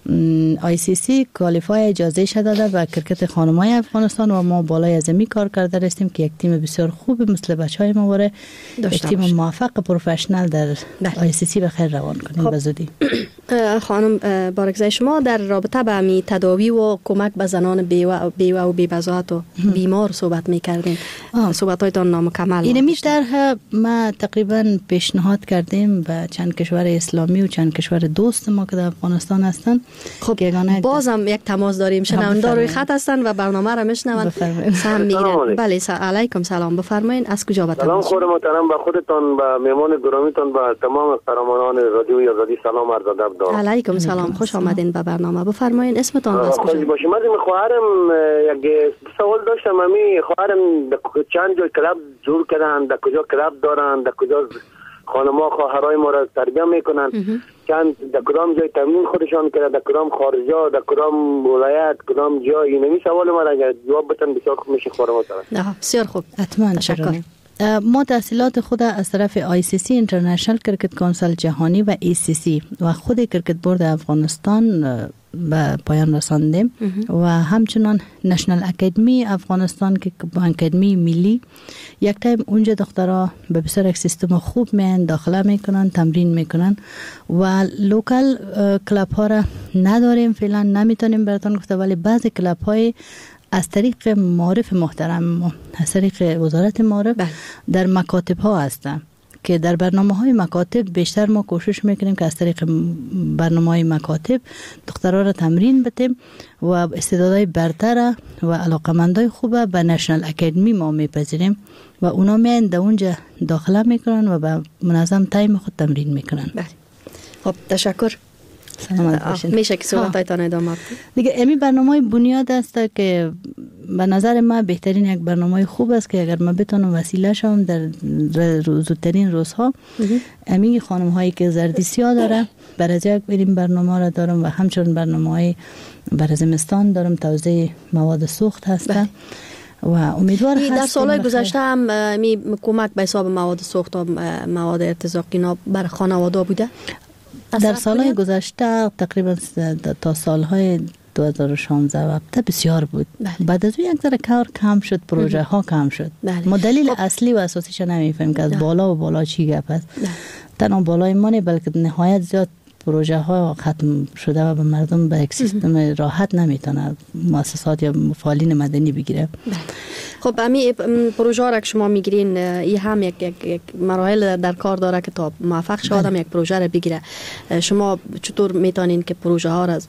Speaker 4: آی سی سی کوالیفای اجازه شده داده و کرکت خانم‌های افغانستان و ما بالای از می کار کرده رستیم که یک تیم بسیار خوب مثل بچهای ما وره یک تیم موفق پروفشنال در آی سی سی بخیر روان کنیم به زودی.
Speaker 1: خانم بارکزای شما در رابطه با می تداوی و کمک به زنان بیوه بیوه و بی‌بضاعت و بیمار صحبت می‌کردیم. صحبت‌هایتان نامکمل.
Speaker 4: این می در ما تقریبا پیشنهاد کردیم به چند کشور اسلامی و چند کشور دوست ما که در افغانستان هستن.
Speaker 1: خب بازم یک تماس داریم، شنونده روی خط هستن و برنامه را میشنون سهم میگیرن. بله علیکم سلام. بفرمایید از کجا به
Speaker 9: سلام خور محترم به خودتان به مهمان گرامیتان به تمام قهرمانان رادیوی آزادی سلام عرض ادب دارم.
Speaker 1: علیکم سلام، خوش آمدین به برنامه. بفرمایید اسمتان از کجا؟
Speaker 9: باشه من خواهرم یک سوال داشتم. من خواهرم چند جای کلاب جور کردن، در کجا کلاب دارن، در کجا خانم‌ها خواهرای ما را تربیت میکنن. چند در کدام جای تمرین خودشان کرده، در کدام خارجا، در کدام ولایت، کدام جای. اینمی سوال ما را اگر جواب بتن بسیار خوب میشه. خورم
Speaker 1: نه بسیار خوب،
Speaker 4: حتما. تشکر. ما تحصیلات خود از طرف آی سی سی اینترنشنال کرکت کانسل جهانی و ای سی سی و خود کرکت بورد افغانستان به پایان رساندیم و همچنان نشنال اکادمی افغانستان که اکادمی ملی یک تایم اونجا دخترها به بسیار یک سیستم خوب میان داخله میکنن، تمرین میکنن و لوکال کلاب ها را نداریم فعلا، نمیتونیم براتون گفته، ولی بعضی کلاب های از طریق معارف محترم، از طریق وزارت معارف در مکاتب ها هستن که در برنامه های مکاتب بیشتر ما کوشش میکنیم که از طریق برنامه های مکاتب دخترها را تمرین بدیم و استعدادهای برتر و علاقمندای خوبه به نشنال اکادمی ما میپذیریم و اونا میان در اونجا داخله میکنن و به منظم تایم خود تمرین میکنن.
Speaker 1: بله. خب تشکر.
Speaker 4: سلامت باشین.
Speaker 1: میشه که صحبتایتان ادامه بدید.
Speaker 4: دیگه امی برنامه بنیاد است که به نظر من بهترین یک برنامه خوب است که اگر من بتونم وسیله شم در زودترین روزها امی خانم هایی که زردیسیا داره برای یک بریم برنامه را دارم و همچنین برنامه های برای زمستان دارم، توزیع مواد سوخت هستن و امیدوار هستم
Speaker 1: در سالهای گذشته هم می کمک به حساب مواد سوخت و مواد ارتزاقی اینا بر خانواده بوده.
Speaker 4: در سالهای گذشته تقریبا تا سالهای دو هزار و شانزده و بسیار بود. بله. بعد از اون یک ذره کار کم شد، پروژه ها کم شد. بله. ما دلیل خب. اصلی و اساسیش نمیفهمیم که از بالا و بالا چی گپ است. تنها بالای ما نه بلکه نهایت زیاد پروژه ها ختم شده و به مردم به یک سیستم راحت نمیتونه مؤسسات یا فعالین مدنی بگیره.
Speaker 1: خب امی پروژه را که شما میگیرین این هم یک, یک, یک مراحل در کار داره که تا موفق شد هم یک پروژه را بگیره. شما چطور میتونین که پروژه ها را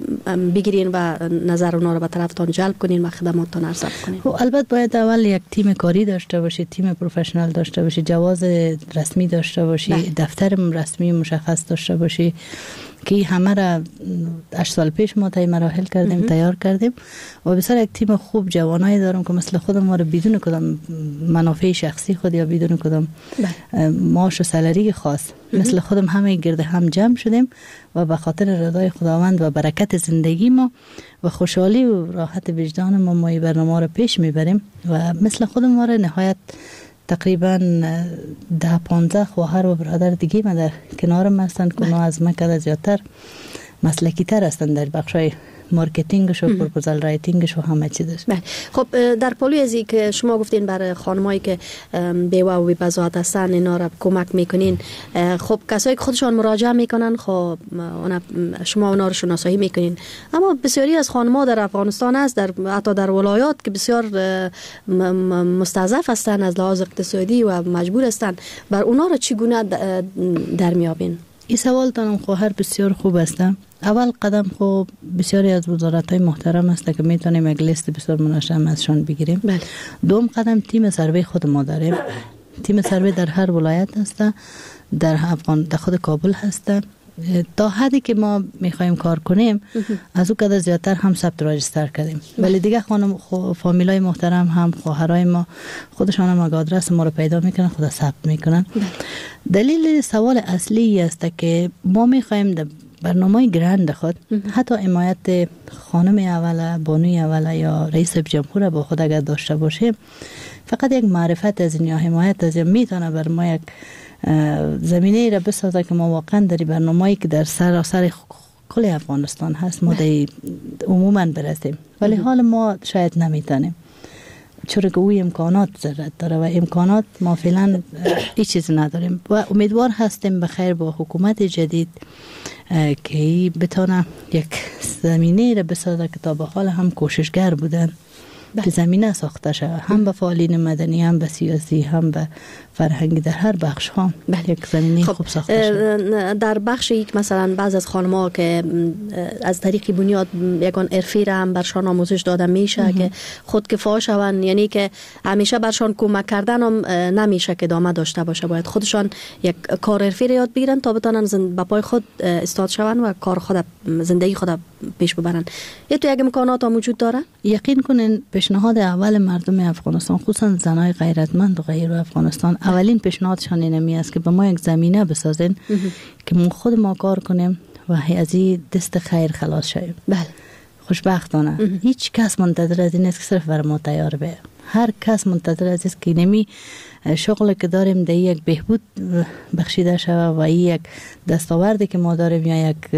Speaker 1: بگیرین و نظر اونا رو به طرفتان جلب کنین و خدماتتان ارسال کنین؟
Speaker 4: خب البته باید اول یک تیم کاری داشته باشید، تیم پروفشنال داشته باشید، جواز رسمی داشته باشید، دفتر رسمی مشخص داشته باشید که همه را هشت سال پیش ما طی مراحل کردیم، تیار کردیم و بسیار یک تیم خوب جوانایی دارم که مثل خودم ما رو بدون کدام منافع شخصی خود یا بدون کدام معاش و سالری خاص مثل خودم همه گرد هم جمع شدیم و به خاطر رضای خداوند و برکت زندگی ما و خوشحالی و راحت وجدان ما ما این برنامه رو پیش میبریم و مثل خودم ما رو نهایت تقریبا ده پانزده خواهر و برادر دیگه ما در کنارم هستند که اونا از من که زیادتر مسلکی تر هستند در بخشای مارکتینگش و پروپوزال رایتینگش و همه چیزش.
Speaker 1: بله. خب در پالوی ازی که شما گفتین برای خانمایی که بیوه و بی‌بضاعت هستن اینا را کمک میکنین، خب کسایی که خودشان مراجعه میکنن خب شما اونا رو شناسایی میکنین، اما بسیاری از خانم‌ها در افغانستان هست، در حتی در ولایات که بسیار مستضعف هستن از لحاظ اقتصادی و مجبور هستن، بر اونا رو چگونه در میابین؟
Speaker 4: این سوال تانم خواهر بسیار خوب است. اول قدم خب بسیاری از وزارت‌های محترم است که میتونیم یک لیست بسیار منظم ازشان بگیریم. بله. دوم قدم تیم سروی خود ما داریم. تیم سروی در هر ولایت هست، در افغان در خود کابل هست. تا حدی که ما میخوایم کار کنیم از او قدر زیادتر هم ثبت راجستر کردیم، ولی دیگه خانم فامیلای محترم هم خواهرای ما خودشان هم آدرس ما رو پیدا میکنن، خود ثبت میکنن. دلیل سوال اصلی است که ما میخوایم در برنامه گرند خود حتی حمایت خانم اوله، بانوی اوله یا رئیس جمهور با خود اگر داشته باشه، فقط یک معرفت از این یا حمایت از این میتونه بر ما یک زمینه را بسازه که ما واقعا در برنامه‌ای که در سراسر کل افغانستان هست ما در عموما برسیم، ولی حال ما شاید نمیتونیم چون که او امکانات ضرورت داره و امکانات ما فعلا هیچ چیز نداریم و امیدوار هستیم به خیر با حکومت جدید که بتونه یک زمینه را بسازه که تا به حال هم کوششگر بودن که زمینه ساخته شود، هم به فعالین مدنی، هم به سیاسی، هم به فرهنگی، در هر بخش ها یک زمینه خب خوب ساخته شود.
Speaker 1: در بخش یک مثلا بعض از خانم‌ها که از طریق بنیاد یگان عرفی را هم برشان آموزش داده میشه که خودکفا شون، یعنی که همیشه برشان کمک کردن هم نمیشه که ادامه داشته باشه، باید خودشان یک کار عرفی را یاد بگیرن تا بتونن به پای خود استاد شون و کار خود زندگی خود پیش ببرن. یه تو یک امکانات موجود داره؟
Speaker 4: یقین کنین پیشنهاد اول مردم افغانستان خصوصا زنای غیرتمند و غیر افغانستان اولین پیشنهادشان اینمی است که به ما یک زمینه بسازین که ما خود ما کار کنیم و از این دست خیر خلاص شویم.
Speaker 1: بله.
Speaker 4: خوشبختانه هیچ کس منتظر از این نیست که صرف بر ما تیار به. هر کس منتظر از است که نمی شغل که داریم در یک بهبود بخشیده شود و یک دستاوردی که ما داریم یا یک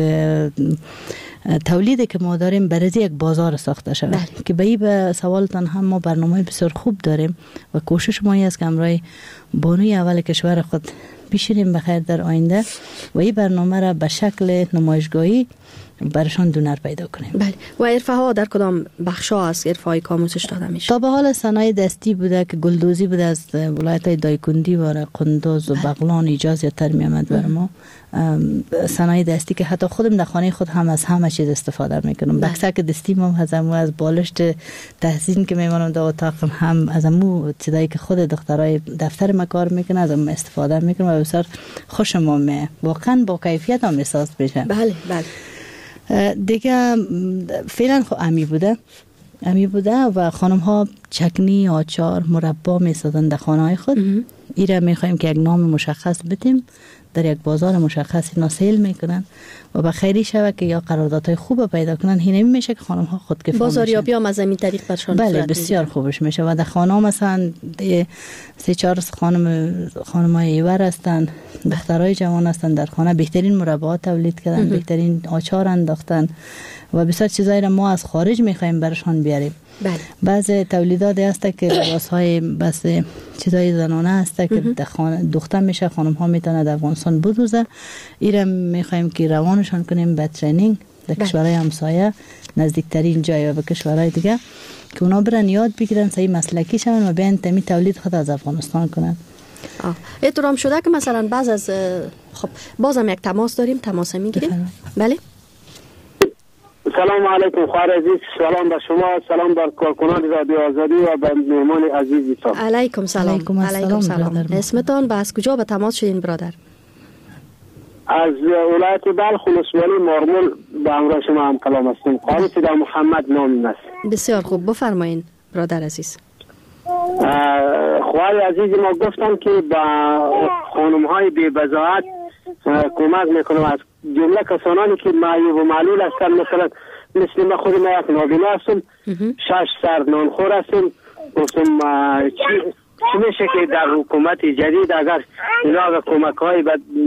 Speaker 4: تولیدی که ما داریم برای یک بازار ساخته شود. بله. که به این به سوالتان هم ما برنامه بسیار خوب داریم و کوشش ما است که امروی بانوی اول کشور خود بشینیم بخیر در آینده و این برنامه را به شکل نمایشگاهی برشان دونر پیدا کنیم.
Speaker 1: بله. و عرفه ها در کدام بخشا است عرفه های کاموسش داده میشه؟
Speaker 4: تا به حال صنایع دستی بوده که گلدوزی بوده از ولایت های دایکندی و قندوز و بغلان ایجاز یا ترمی آمد بر ما. صنایع دستی که حتی خودم در خانه خود هم از همه چیز استفاده میکنم. بکسک دستی ما از امو از بالشت تحسین که میمانم در اتاق هم از امو چیزایی که خود دخترای دفتر ما کار میکنه از امو استفاده میکنم و بسیار خوشم آمده. واقعا با کیفیت هم احساس میشه.
Speaker 1: بله بله.
Speaker 4: دیگه فعلا خب امی بوده امی بوده و خانم ها چکنی، آچار، مربا میسازن در خانه های خود. ایره میخوایم که یک نام مشخص بدیم در یک بازار مشخص اینا سیل میکنن و به خیری شود که یا قراردادهای خوب پیدا کنن. هینه میشه که خانم ها خود کفا
Speaker 1: بازاریابی هم از این طریق برشان
Speaker 4: بله بسیار خوبش میشه و در خانه ها مثلا سه چهار خانم خانم های ایور هستن، دخترای جوان هستن در خانه بهترین مرباات تولید کردن، بهترین آچار انداختن و بسیار چیزایی را ما از خارج میخوایم برشان بیاریم.
Speaker 1: بله.
Speaker 4: بعض تولیدات هست که لباس‌های بس چیزای زنانه هست که دختر میشه خانم ها میتونه در افغانستان بدوزه. ایرا میخوایم که روانشان کنیم به ترینینگ در کشورهای همسایه نزدیکترین جای و به کشورهای دیگه که اونا برن یاد بگیرن صحیح مسلکی شون و بیان تمی تولید خود از افغانستان کنن.
Speaker 1: آه. احترام شده که مثلا بعض از خب بازم یک تماس داریم، تماس میگیریم. بله.
Speaker 9: سلام علیکم خواهر عزیز، سلام به شما، سلام بر کارکنان رادیو آزادی و به مهمان عزیزتان.
Speaker 1: علیکم سلام.
Speaker 4: علیکم السلام.
Speaker 1: سلام. اسمتان و از کجا به تماس شدین برادر؟
Speaker 9: از ولایت بلخ ولسوالی مارمول به همراه شما هم کلام هستیم. قاری صدا محمد نام است.
Speaker 1: بسیار خوب، بفرمایین برادر عزیز.
Speaker 9: خواهر عزیز ما گفتم که با خانم های بی بضاعت کمک میکنم از جمله کسانی که معیوب و معلول هستن، مثلا مثل ما خود ما یک نابینا هستم، شش سر نانخور هستم. گفتم چی چی میشه که در حکومت جدید اگر اینا کمک های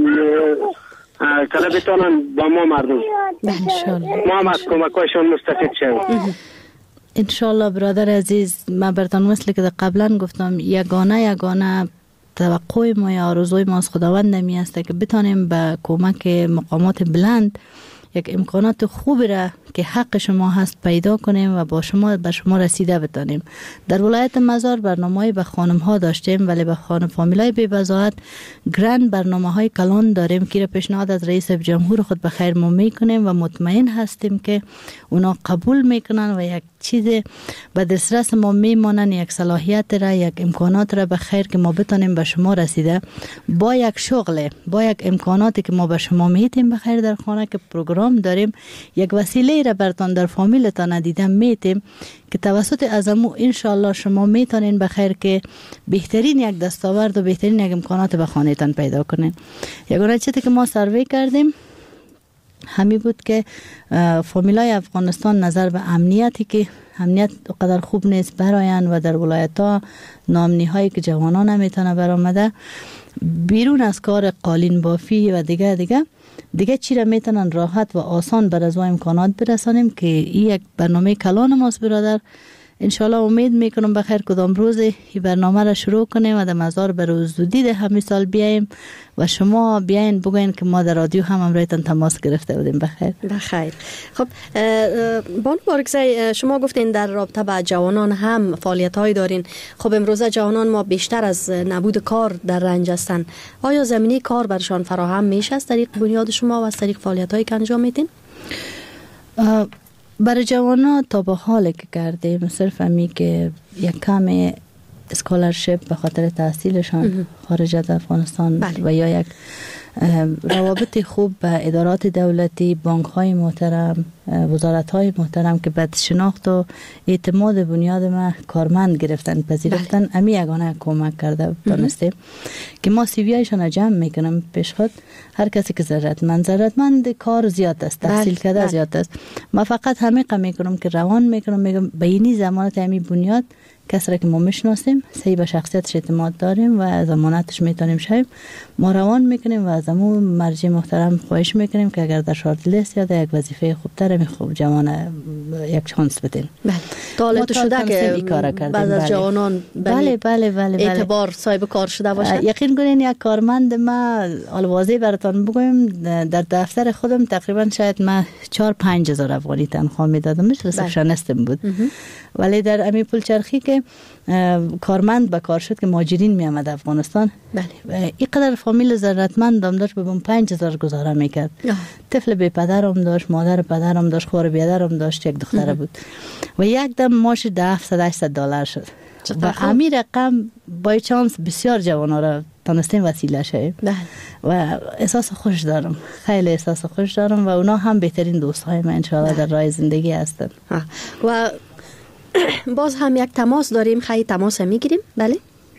Speaker 9: کلا بتونن با ما مردم ما هم از کمک هایشان مستفید شویم
Speaker 4: انشالله. برادر عزیز من براتون مثل که قبلا گفتم یگانه یگانه توقع ما یا آرزوی ما از خداوند نمی است که بتانیم به کمک مقامات بلند یک امکانات خوب را که حق شما هست پیدا کنیم و با شما به شما رسیده بتانیم. در ولایت مزار برنامه‌ای به خانم ها داشتیم ولی به خانم فامیلای بی بضاعت گرند برنامه‌های کلان داریم که را پیشنهاد از رئیس جمهور خود به خیر ما میکنیم و مطمئن هستیم که اونا قبول میکنن و یک چیز به دسترس ما میمانن، یک صلاحیت را یک امکانات را به خیر که ما بتانیم به شما رسیده با یک شغل با یک امکاناتی که ما به شما میتیم به خیر در خانه که پروگرام داریم یک وسیله را برتان در فامیلتان دیدم میتیم که توسط ازمو انشالله شما میتونین بخیر که بهترین یک دستاورد و بهترین یک امکانات به خانهتان پیدا کنین. یگانه چیزی که ما سروی کردیم همی بود که فامیلای افغانستان نظر به امنیتی که امنیت قدر خوب نیست براین و در ولایت ها نامنی هایی که جوانان نمیتونه برآمده بیرون از کار قالین بافی و دیگه دیگه دیگه چی را میتونن راحت و آسان بر از امکانات برسانیم که این یک برنامه کلان ماست برادر. انشالله امید میکنم بخیر کدام روز این برنامه را شروع کنیم و در مزار به روز زودی ده همین سال بیاییم و شما بیاین بگوین که ما در رادیو هم امرایتان تماس گرفته بودیم. بخیر
Speaker 1: بخیر. خب بانو بارکزی شما گفتین در رابطه با جوانان هم فعالیت هایی دارین. خب امروزه جوانان ما بیشتر از نبود کار در رنج هستن. آیا زمینه کار برشان فراهم میشه از طریق بنیاد شما و از طریق فعالیت هایی که انجام میدین؟
Speaker 4: برای جوانا تا به حال که کردیم صرف امی که یک کم اسکولرشپ به خاطر تحصیلشان خارج از افغانستان بله. و یا یک روابط خوب به ادارات دولتی، بانک های محترم، وزارت های محترم که به شناخت و اعتماد بنیاد ما کارمند گرفتن پذیرفتن، امی یگانه کمک کرده دانسته که ما سی وی ایشان جمع میکنم پیش خود. هر کسی که ضرورتمند ضرورتمند کار زیاد است، تحصیل کرده زیاد است. ما فقط همه قم میکنم که روان میکنم، میگم به اینی زمانت امی بنیاد کسی را که ما میشناسیم، صحیح به شخصیتش اعتماد داریم و ضمانتش میتونیم شیم، ما روان میکنیم و از امو مرجع محترم خواهش میکنیم که اگر در شارت لیست یا در یک وظیفه خوبتر می خوب جوان یک چانس بدین.
Speaker 1: بله. طالب شده که بعض از جوانان
Speaker 4: بله بله بله
Speaker 1: اعتبار صاحب کار شده باشه.
Speaker 4: یقین کنین یک کارمند ما الواضح براتون بگویم، در دفتر خودم تقریبا شاید ما چهار پنج هزار افغانی تنخواه میدادمش، ریسپشنیستم بود. ولی در امی پول چرخی که کارمند به کار شد که مهاجرین می آمد افغانستان، بله اینقدر فامیل ضرورتمند هم داشت، به پنج هزار گزاره میکرد. طفل بی پدر هم داشت، مادر پدر هم داشت، خوار بیادر هم داشت، یک دختره بود و یک دم ماش ده هفتصد هشتصد دلار شد و امی رقم بای چانس بسیار جوانا را تانستیم وسیله شه و احساس خوش دارم، خیلی احساس خوش دارم و اونا هم بهترین دوست های من انشاءالله در راه زندگی هستن.
Speaker 1: و باز هم یک تماس داریم، خیلی تماس میگیریم. بله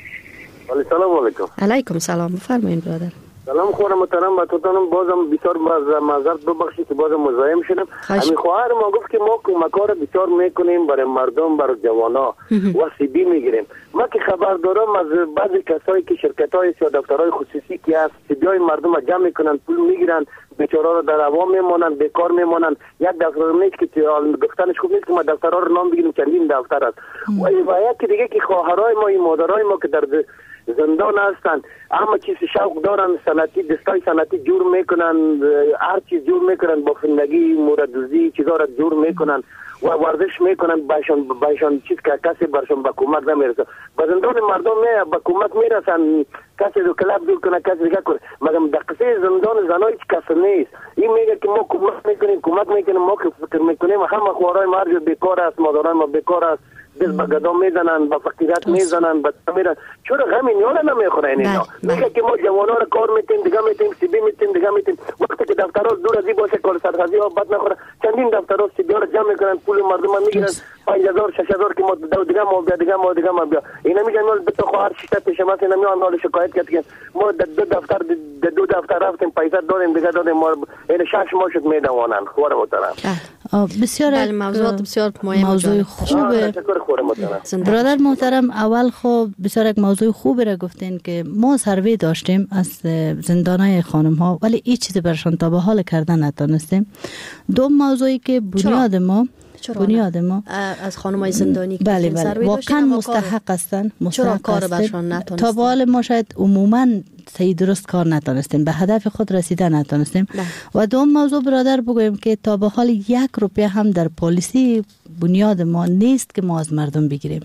Speaker 10: سلام علیکم.
Speaker 1: علیکم سلام، بفرمایید برادر.
Speaker 10: سلام خواهر محترم، با تو دانم بازم بسیار معذرت ببخشید که بازم مزاحم شدم. همین خواهر ما گفت که ما کمک‌ها رو بسیار میکنیم برای مردم، برای جوانا و سیبی میگیریم. ما که خبر دارم از بعضی کسایی که شرکت‌های یا دفترهای خصوصی که هست سیبی‌های مردم جمع میکنن، پول میگیرن، بیچاره‌ها رو در هوا میمونن، بیکار میمونن. یک دفتر نیست که گفتنش خوب نیست که ما دفترها رو نام بگیریم، چندین دفتر است. و یک دیگه که خواهرای ما، این مادرای ما که در زندان هستن، اما چیز شوق دارن، سنتی دستای سنتی جور میکنن، هر چیز جور میکنن، با فندگی موردوزی چیزا را جور میکنن و ورزش میکنن، باشون باشون چیز که کسی برشون با کمک نمیرسه. با زندان مردم می با کمک میرسن، کسی رو کلاب جور کنه، کسی دیگه کنه، مگر در قصه زندان زنای هیچ کس نیست. این میگه که ما کمک میکنیم، کمک میکنیم، ما که فکر میکنیم همه خوارای مرج بیکار است، مادرای ما بیکار است، دست با گدا میزنن، با فقیرات میزنن، با میرن. چرا غم اینا رو نمیخورن اینا؟ میگه که ما جوانا رو کار میتیم، دیگه میتیم، سیبی میتیم، دیگه میتیم. وقتی که دفترها دور از این باشه کار سرخوردی ها بد نخوره، چندین دفترها سیبی ها رو جمع میکنن، پول مردم ها میگیرن، پنج هزار شش هزار که ما دیگه ما بیا دیگه ما دیگه ما بیا. اینا میگن ما دو تا خواهر شش تا پیش ما اینا میان حال شکایت کردن ما دو دفتر دو دفتر رفتیم، پیسه دادیم، دیگه دادیم، ما این شش ماه شد میدوانن. خوار محترم
Speaker 4: بسیار
Speaker 1: موضوعات بسیار مهم،
Speaker 4: موضوع خوبه. برادر محترم، اول خب بسیار یک موضوع خوبی را گفتین که ما سروی داشتیم از زندانای خانم ها، ولی این چیزی برشان تا به حال کردن نتونستیم. دو موضوعی که بنیاد ما بنیاد ما
Speaker 1: از خانمای زندانی که
Speaker 4: بله بله واقعا مستحق هستن، مستحق
Speaker 1: کار برشان
Speaker 4: نتونستیم. تا به حال ما شاید عموما صحیح درست کار نتونستیم، به هدف خود رسیده نتونستیم. و دوم موضوع برادر بگویم که تا به حال یک روپیه هم در پالیسی بنیاد ما نیست که ما از مردم بگیریم.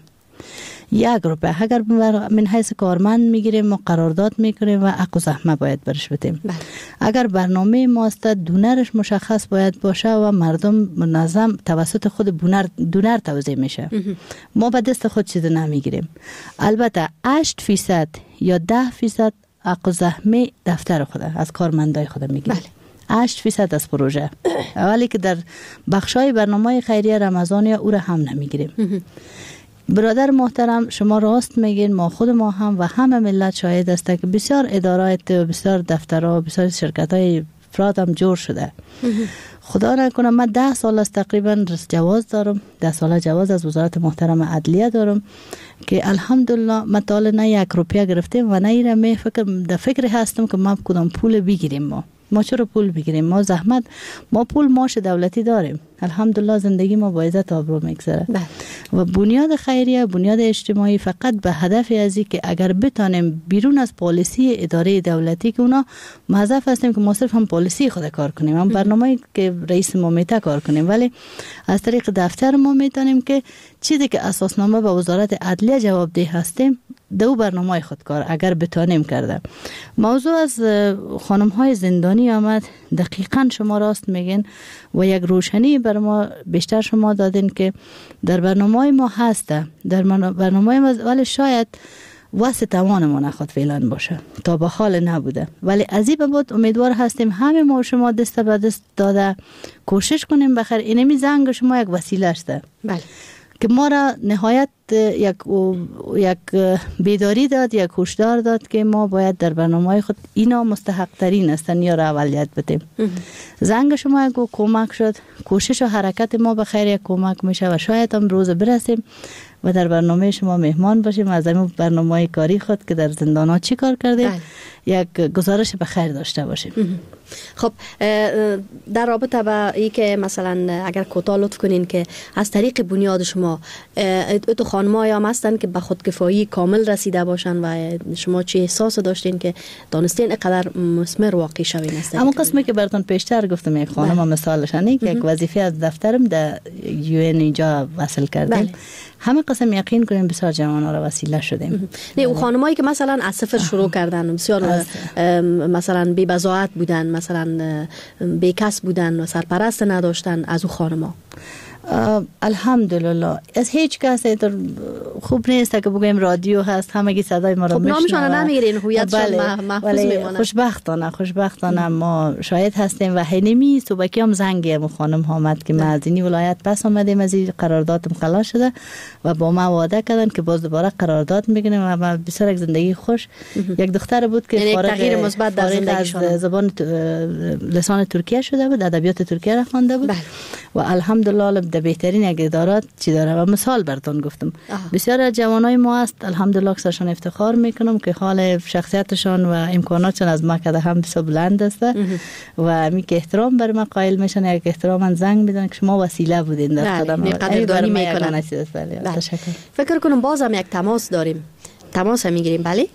Speaker 4: یک روپیه اگر من حیث کارمند میگیریم ما قرارداد میکنیم و حق و زحمت باید برش بدیم. بله. اگر برنامه ماست دونرش مشخص باید باشه و مردم منظم توسط خود دونر دونر توزیع میشه. ما به دست خود چیز نمیگیریم. البته هشت فیصد یا ده فیصد حق و زحمت دفتر خود از کارمندای خود میگیریم. بله. هشت فیصد از پروژه ولی که در بخشای برنامه خیریه رمضان یا او را هم نمیگیریم. برادر محترم شما راست میگین، ما خود ما هم و همه ملت شاهد است که بسیار ادارات و بسیار دفترها و بسیار شرکت‌های افراد هم جور شده. خدا نکنه من ده سال است تقریبا جواز دارم، ده سال جواز از وزارت محترم عدلیه دارم که الحمدلله ما تا نه یک روپیه گرفتیم و نه ایره می فکر در فکر هستم که ما کدام پول بگیریم. ما ما چرا پول بگیریم؟ ما زحمت ما پول ماش دولتی داریم، الحمدلله زندگی ما با عزت آبرو میگذره. و بنیاد خیریه، بنیاد اجتماعی فقط به هدف ازی که اگر بتانیم بیرون از پالیسی اداره دولتی که اونا موظف هستیم که ما صرف هم پالیسی خود کار کنیم، هم برنامه‌ای که رئیس ما میته کار کنیم، ولی از طریق دفتر ما میتونیم که چیزی که اساسنامه به وزارت عدلیه جوابدeh هستیم دو برنامه خود کار اگر بتانیم کرده. موضوع از خانم های زندانی آمد، دقیقاً شما راست میگین و یک روشنی بر ما بیشتر شما دادین که در برنامه ما هسته، در برنامه ما، ولی شاید واسه توان ما نخواد فعلا باشه، تا به حال نبوده. ولی از این به بعد امیدوار هستیم همه ما و شما دست به دست داده کوشش کنیم. بخیر اینمی زنگ شما یک وسیله است.
Speaker 1: بله.
Speaker 4: که ما را نهایت یک یک بیداری داد، یک هشدار داد که ما باید در برنامه خود اینا مستحق ترین هستن یا را اولیت بدیم. زنگ شما یک کمک شد، کوشش و حرکت ما به خیر یک کمک میشه و شاید هم روز برسیم و در برنامه شما مهمان باشیم از این برنامه کاری خود که در زندانات چی کار کردیم یک گزارش به خیر داشته باشیم.
Speaker 1: خب در رابطه با ای که مثلا اگر کوتاه لطف کنین که از طریق بنیاد شما تو خانم‌ها هم هستن که به خودکفایی کامل رسیده باشن و شما چه احساس داشتین که دانستین اینقدر مثمر واقع شوین است؟
Speaker 4: اما قسمی که براتون پیشتر گفتم یک خانم مثالشانی که یک وظیفه از دفترم در یو ان اینجا وصل کردیم. بله. همه قسم یقین کنیم بسیار جوان‌ها را وسیله شدیم.
Speaker 1: نه اون خانمایی که مثلا از صفر شروع کردن، بسیار مثلا بی بضاعت بودن، مثلا بی کس بودن و سرپرست نداشتن، از اون خانم‌ها
Speaker 4: الحمدلله از هیچ کس خوب نیست که بگویم رادیو هست همگی صدای ما را میشنوند.
Speaker 1: خب نامشان نمیگیرین، هویتشان محفوظ میمونه.
Speaker 4: خوشبختانه خوشبختانه ما شاهد هستیم و هنمی صبحی هم زنگ خانم ها آمد که ما از این ولایت پس آمدیم، از این قراردادم خلاص شده و با ما وعده کردن که باز دوباره قرارداد میگیریم و بسیار یک زندگی خوش. یک دختر بود که
Speaker 1: فارغ تغییر مثبت در زندگیشون
Speaker 4: زبان لسان ترکیه شده بود، ادبیات ترکیه را خوانده بود و الحمدلله در بهترین یک ادارات چی داره و مثال براتون گفتم. بسیار از جوانای ما است الحمدلله اکثرشان افتخار میکنم که حال شخصیتشان و امکاناتشان از ما کده هم بسیار بلند است و می که احترام بر ما قائل میشن، یک احترام زنگ میدن که شما وسیله بودین در قدم ما.
Speaker 1: قدردانی میکنن.
Speaker 4: تشکر.
Speaker 1: فکر کنم باز هم یک تماس داریم. تماس هم میگیریم. بله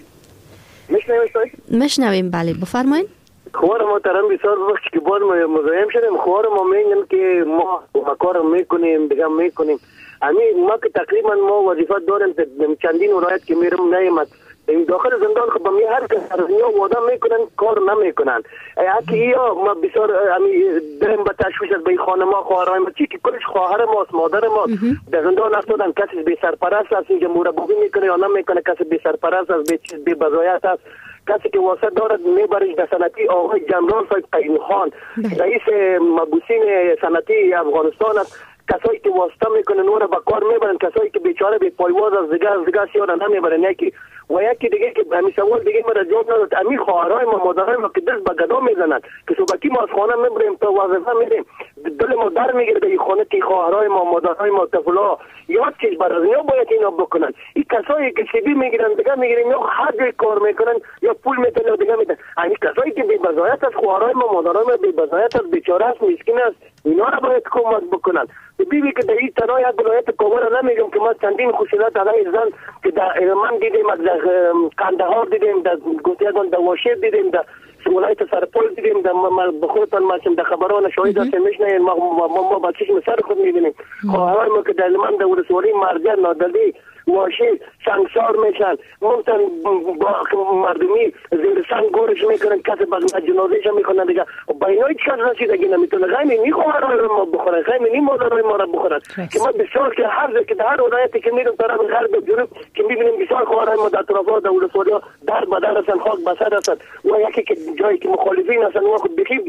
Speaker 10: میشنویم
Speaker 1: میشنویم بله بفرمایید.
Speaker 10: خوار محترم بسیار وقت که باز مزاحم شدیم، خوار ما میگن که ما کار میکنیم دیگه میکنیم. همین ما که تقریبا ما وظیفه داریم چندین ولایت که میرم نیامد این داخل زندان خب می هر کس از دنیا وعده میکنن کار نمیکنن. اگه یا ما بسیار همین درم به تشویش از به خانم‌ها خواهرای ما چی که کلش خواهر ماست مادر ما در زندان افتادن، کسی بی سرپرست است اینجا مربوطی میکنه یا نمیکنه، کسی بی سرپرست است بی چیز بی بضایت است، کسی که واسه دارد میبرش در صنعتی آقای جنرال صاحب قیم خان رئیس مبعوثین صنعتی افغانستان است، کسایی که واسطه میکنن اون را به کار میبرن، کسایی که بیچاره بی پایواز از دیگه از دیگه سیار نمیبرن. یکی و یکی دیگه که همین سوال دیگه مرا جواب نداد، امی خواهرای ما مادرای ما که دست به گدا میزنن که صبحی ما از خانه میبریم تا وظیفه میریم دل ما در میگیره به این خانه که خواهرای ما مادرای ما طفلا یاد چیز برای اینا باید اینا بکنن. این کسایی که سیبی میگیرن دیگه میگیرن یا هر جای کار میکنن یا پول میتن یا دیگه میتن، همین کسایی که بی بضایت از خواهرای ما مادرای ما بی بضایت از بیچاره است مسکین است اینا را باید کمک بکنن. بیبی که در این تنها یک ولایت کابل نمیگم که ما چندین خصوصیات علیه زن که در من دیدیم، در قندهار دیدیم، در گوتیگان در واشیر دیدیم، در ولایت سرپل دیدیم، در بخورتان ماشیم در خبران شاهد هستیم میشنیم ما ما ما با چشم سر خود میبینیم خواهرای ما که در من در ولسوالی مرجان نادلی واشیر سنگسار میشن ممتن با مردمی زیر سنگ گورش میکنن، کسی باز جنازهش میکنن دیگه با اینا هیچ کس رسیدگی نمیتونه. غیمی نی خواهرای ما بخورن، غیمی نی مادرای ما را بخورن که ما بسیار که هر جا که در هر ولایتی که میرم طرف غرب جنوب که میبینیم بسیار خواهرای ما در اطرافات در ولسوالی در بدر هستن، خاک بسر هستن و یکی که جایی که مخالفین هستن و خود بخی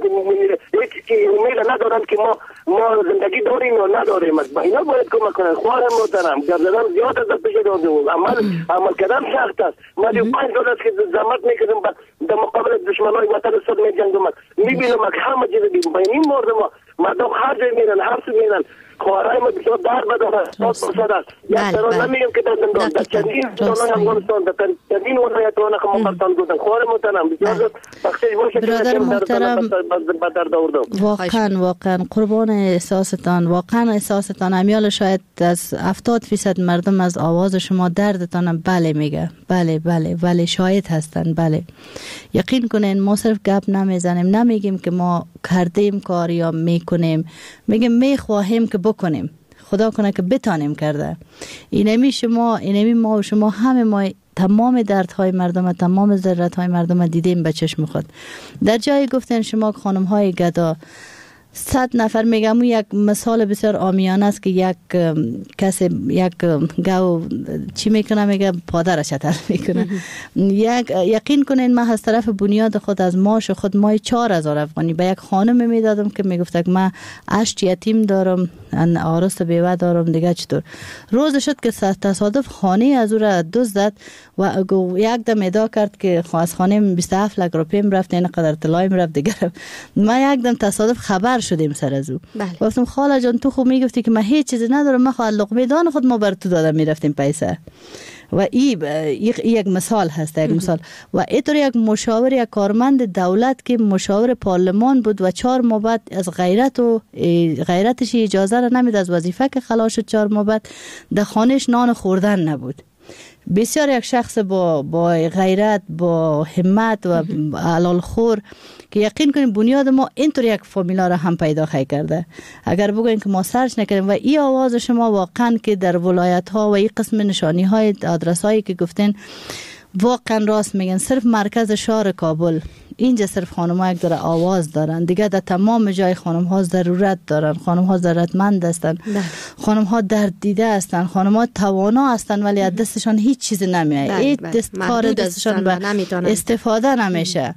Speaker 10: هیچ که امید ندارن که ما ما زندگی داریم یا نداریم. با اینا باید کمک کنن. خواهرای محترم گردن زیاد از پیش دادم عمل عمل کردن سخت است. ما دیو پنج سال است که زحمت میکردم در مقابل دشمنای وطن خود میجنگم، میبینم همه چیز دیدم. با این مورد ما مردم هر جای میرن هر سو میرن خواهرای ما بسیار در بداره صد است. یک سران نمیگم که در زندان در چندین زندان افغانستان در چندین ولایت و نخ مقرطان بودن. خواهر محترم بسیار بخشش باشه
Speaker 4: برادر محترم
Speaker 10: بدر دوردم.
Speaker 4: واقعا واقعا قربان احساستان، واقعا احساستان امیال شاید از هفتاد درصد مردم از آواز شما دردتان بله میگه، بله بله بله شاهد هستن. بله یقین کنین ما صرف گپ نمیزنیم، نمیگیم که ما کردیم کار یا میکنیم، میگیم میخواهیم که بکنیم، خدا کنه که بتانیم کرده. اینمی شما اینمی ما و شما همه ما تمام دردهای مردم، تمام ذرتهای مردم دیدیم به چشم خود. در جای گفتن شما خانم های گدا صد نفر میگم یک مثال بسیار عامیانه است که یک کسی یک گاو چی میکنه میگه پادرش تر میکنه. یک یقین کنین من از طرف بنیاد خود از ماش خود مای چهار هزار افغانی به یک خانم میدادم که میگفت که من اشت یتیم دارم، آرست بیوه دارم، دیگه چطور. روز شد که تصادف خانه از او را دزدید و یک دم ادعا کرد که از خانه بیست و هفت لک روپیم رفت، این قدر طلایم رفت دیگه. ما یک دم تصادف خبر شدیم سر از او. گفتم خاله جان تو خوب میگفتی که من هیچ چیزی ندارم، من خواهد لقمه دان خود ما بر تو دادم میرفتیم پیسه. و این یک مثال هست، یک مثال. و اینطور یک مشاور، یک کارمند دولت که مشاور پارلمان بود و چهار ماه بعد از غیرت و غیرتش اجازه را نمید از وظیفه که خلاص شد، چهار ماه بعد در خانهش نان خوردن نبود. بسیار یک شخص با با غیرت، با همت و حلال خور که یقین کنیم بنیاد ما اینطور یک فامیلا را هم پیدا خواهی کرده. اگر بگوین که ما سرچ نکردیم و این آواز شما واقعا که در ولایت ها و این قسم نشانی های آدرس هایی که گفتین واقعا راست میگن. صرف مرکز شهر کابل اینجا صرف خانم ها یک داره آواز دارن، دیگه در تمام جای خانم ها ضرورت دارن، خانم ها ضرورتمند هستن، خانم ها درد دیده هستن، خانم ها توانا هستن ولی از دستشان هیچ چیز نمیاد، این دست کار دستشان به استفاده نمیشه.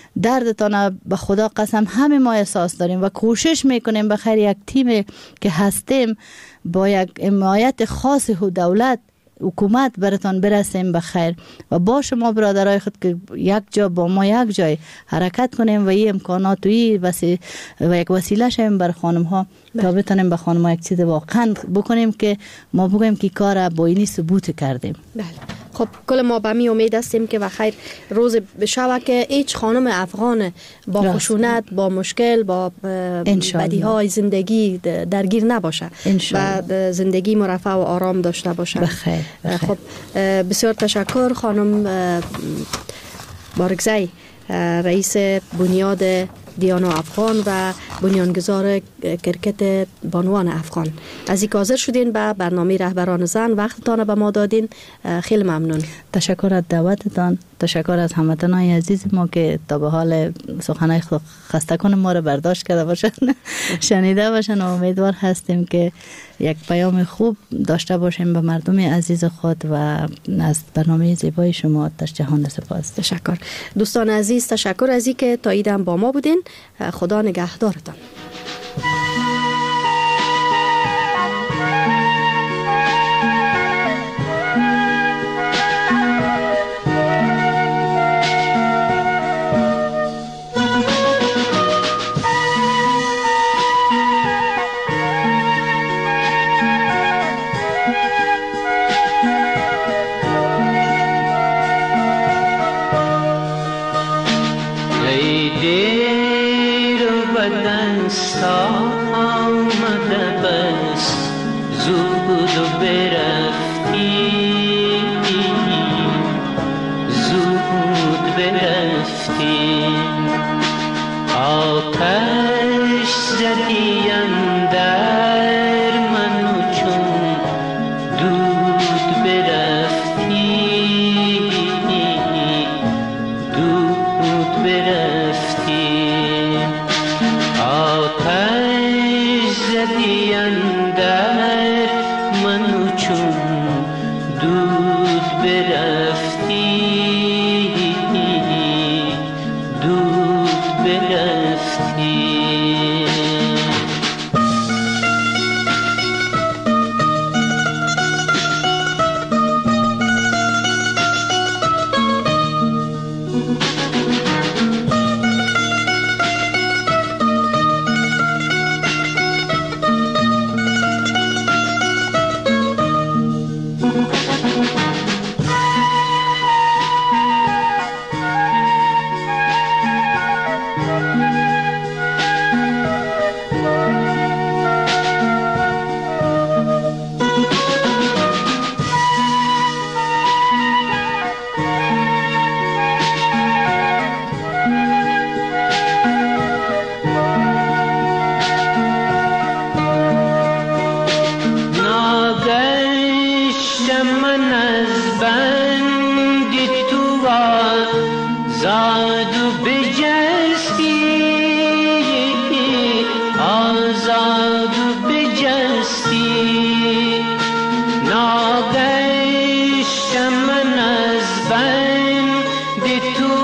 Speaker 4: دردتان به خدا قسم همه ما احساس داریم و کوشش میکنیم بخیر یک تیم که هستیم با یک حمایت خاص دولت حکومت براتان برسیم بخیر و با شما برادرای خود که یک جا با ما یک جای حرکت کنیم و این امکانات و این وسیله و یک وسیله شیم بر خانم ها تا بتونیم به خانم ها یک چیز واقعا بکنیم که ما بگویم که کار با اینی ثبوت کردیم.
Speaker 1: بله. خب کل ما به می امید هستیم که بخیر روز بشوه که هیچ خانم افغان با راست. خشونت، با مشکل، با بدیهای زندگی درگیر نباشه و زندگی مرفه و آرام داشته باشه.
Speaker 4: بخیر. بخیر.
Speaker 1: خب بسیار تشکر خانم بارگزی، رئیس بنیاد دیانو افغان و بنیانگذار کرکت بانوان افغان، از اینکه حاضر شدین به برنامه رهبران زن وقتتان به ما دادین. خیلی ممنون.
Speaker 4: تشکر از دعوتتان، تشکر از هموطنان عزیز ما که تا به حال سخنای خسته کنه ما رو برداشت کرده باشن شنیده باشن و امیدوار هستیم که یک پیام خوب داشته باشیم به مردم عزیز خود و از برنامه زیبای شما در جهان سپاس.
Speaker 1: تشکر دوستان عزیز، تشکر از اینکه تا ایدم با ما بودین. خدا نگهدارتان.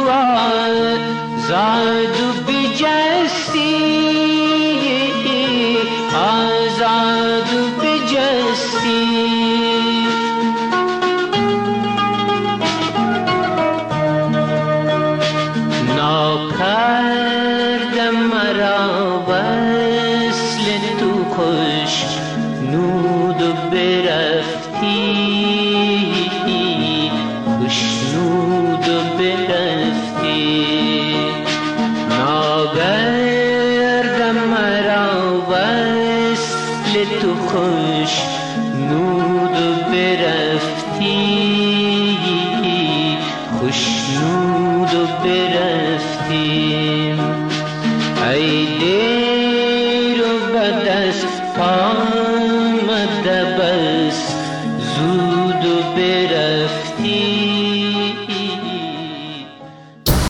Speaker 11: آزاد و بجستی آزاد و بجستی ناکردم مرا وصل تو خوش نود و برفتی خوشنود و برفتی ناگردم مرا وصل تو خوش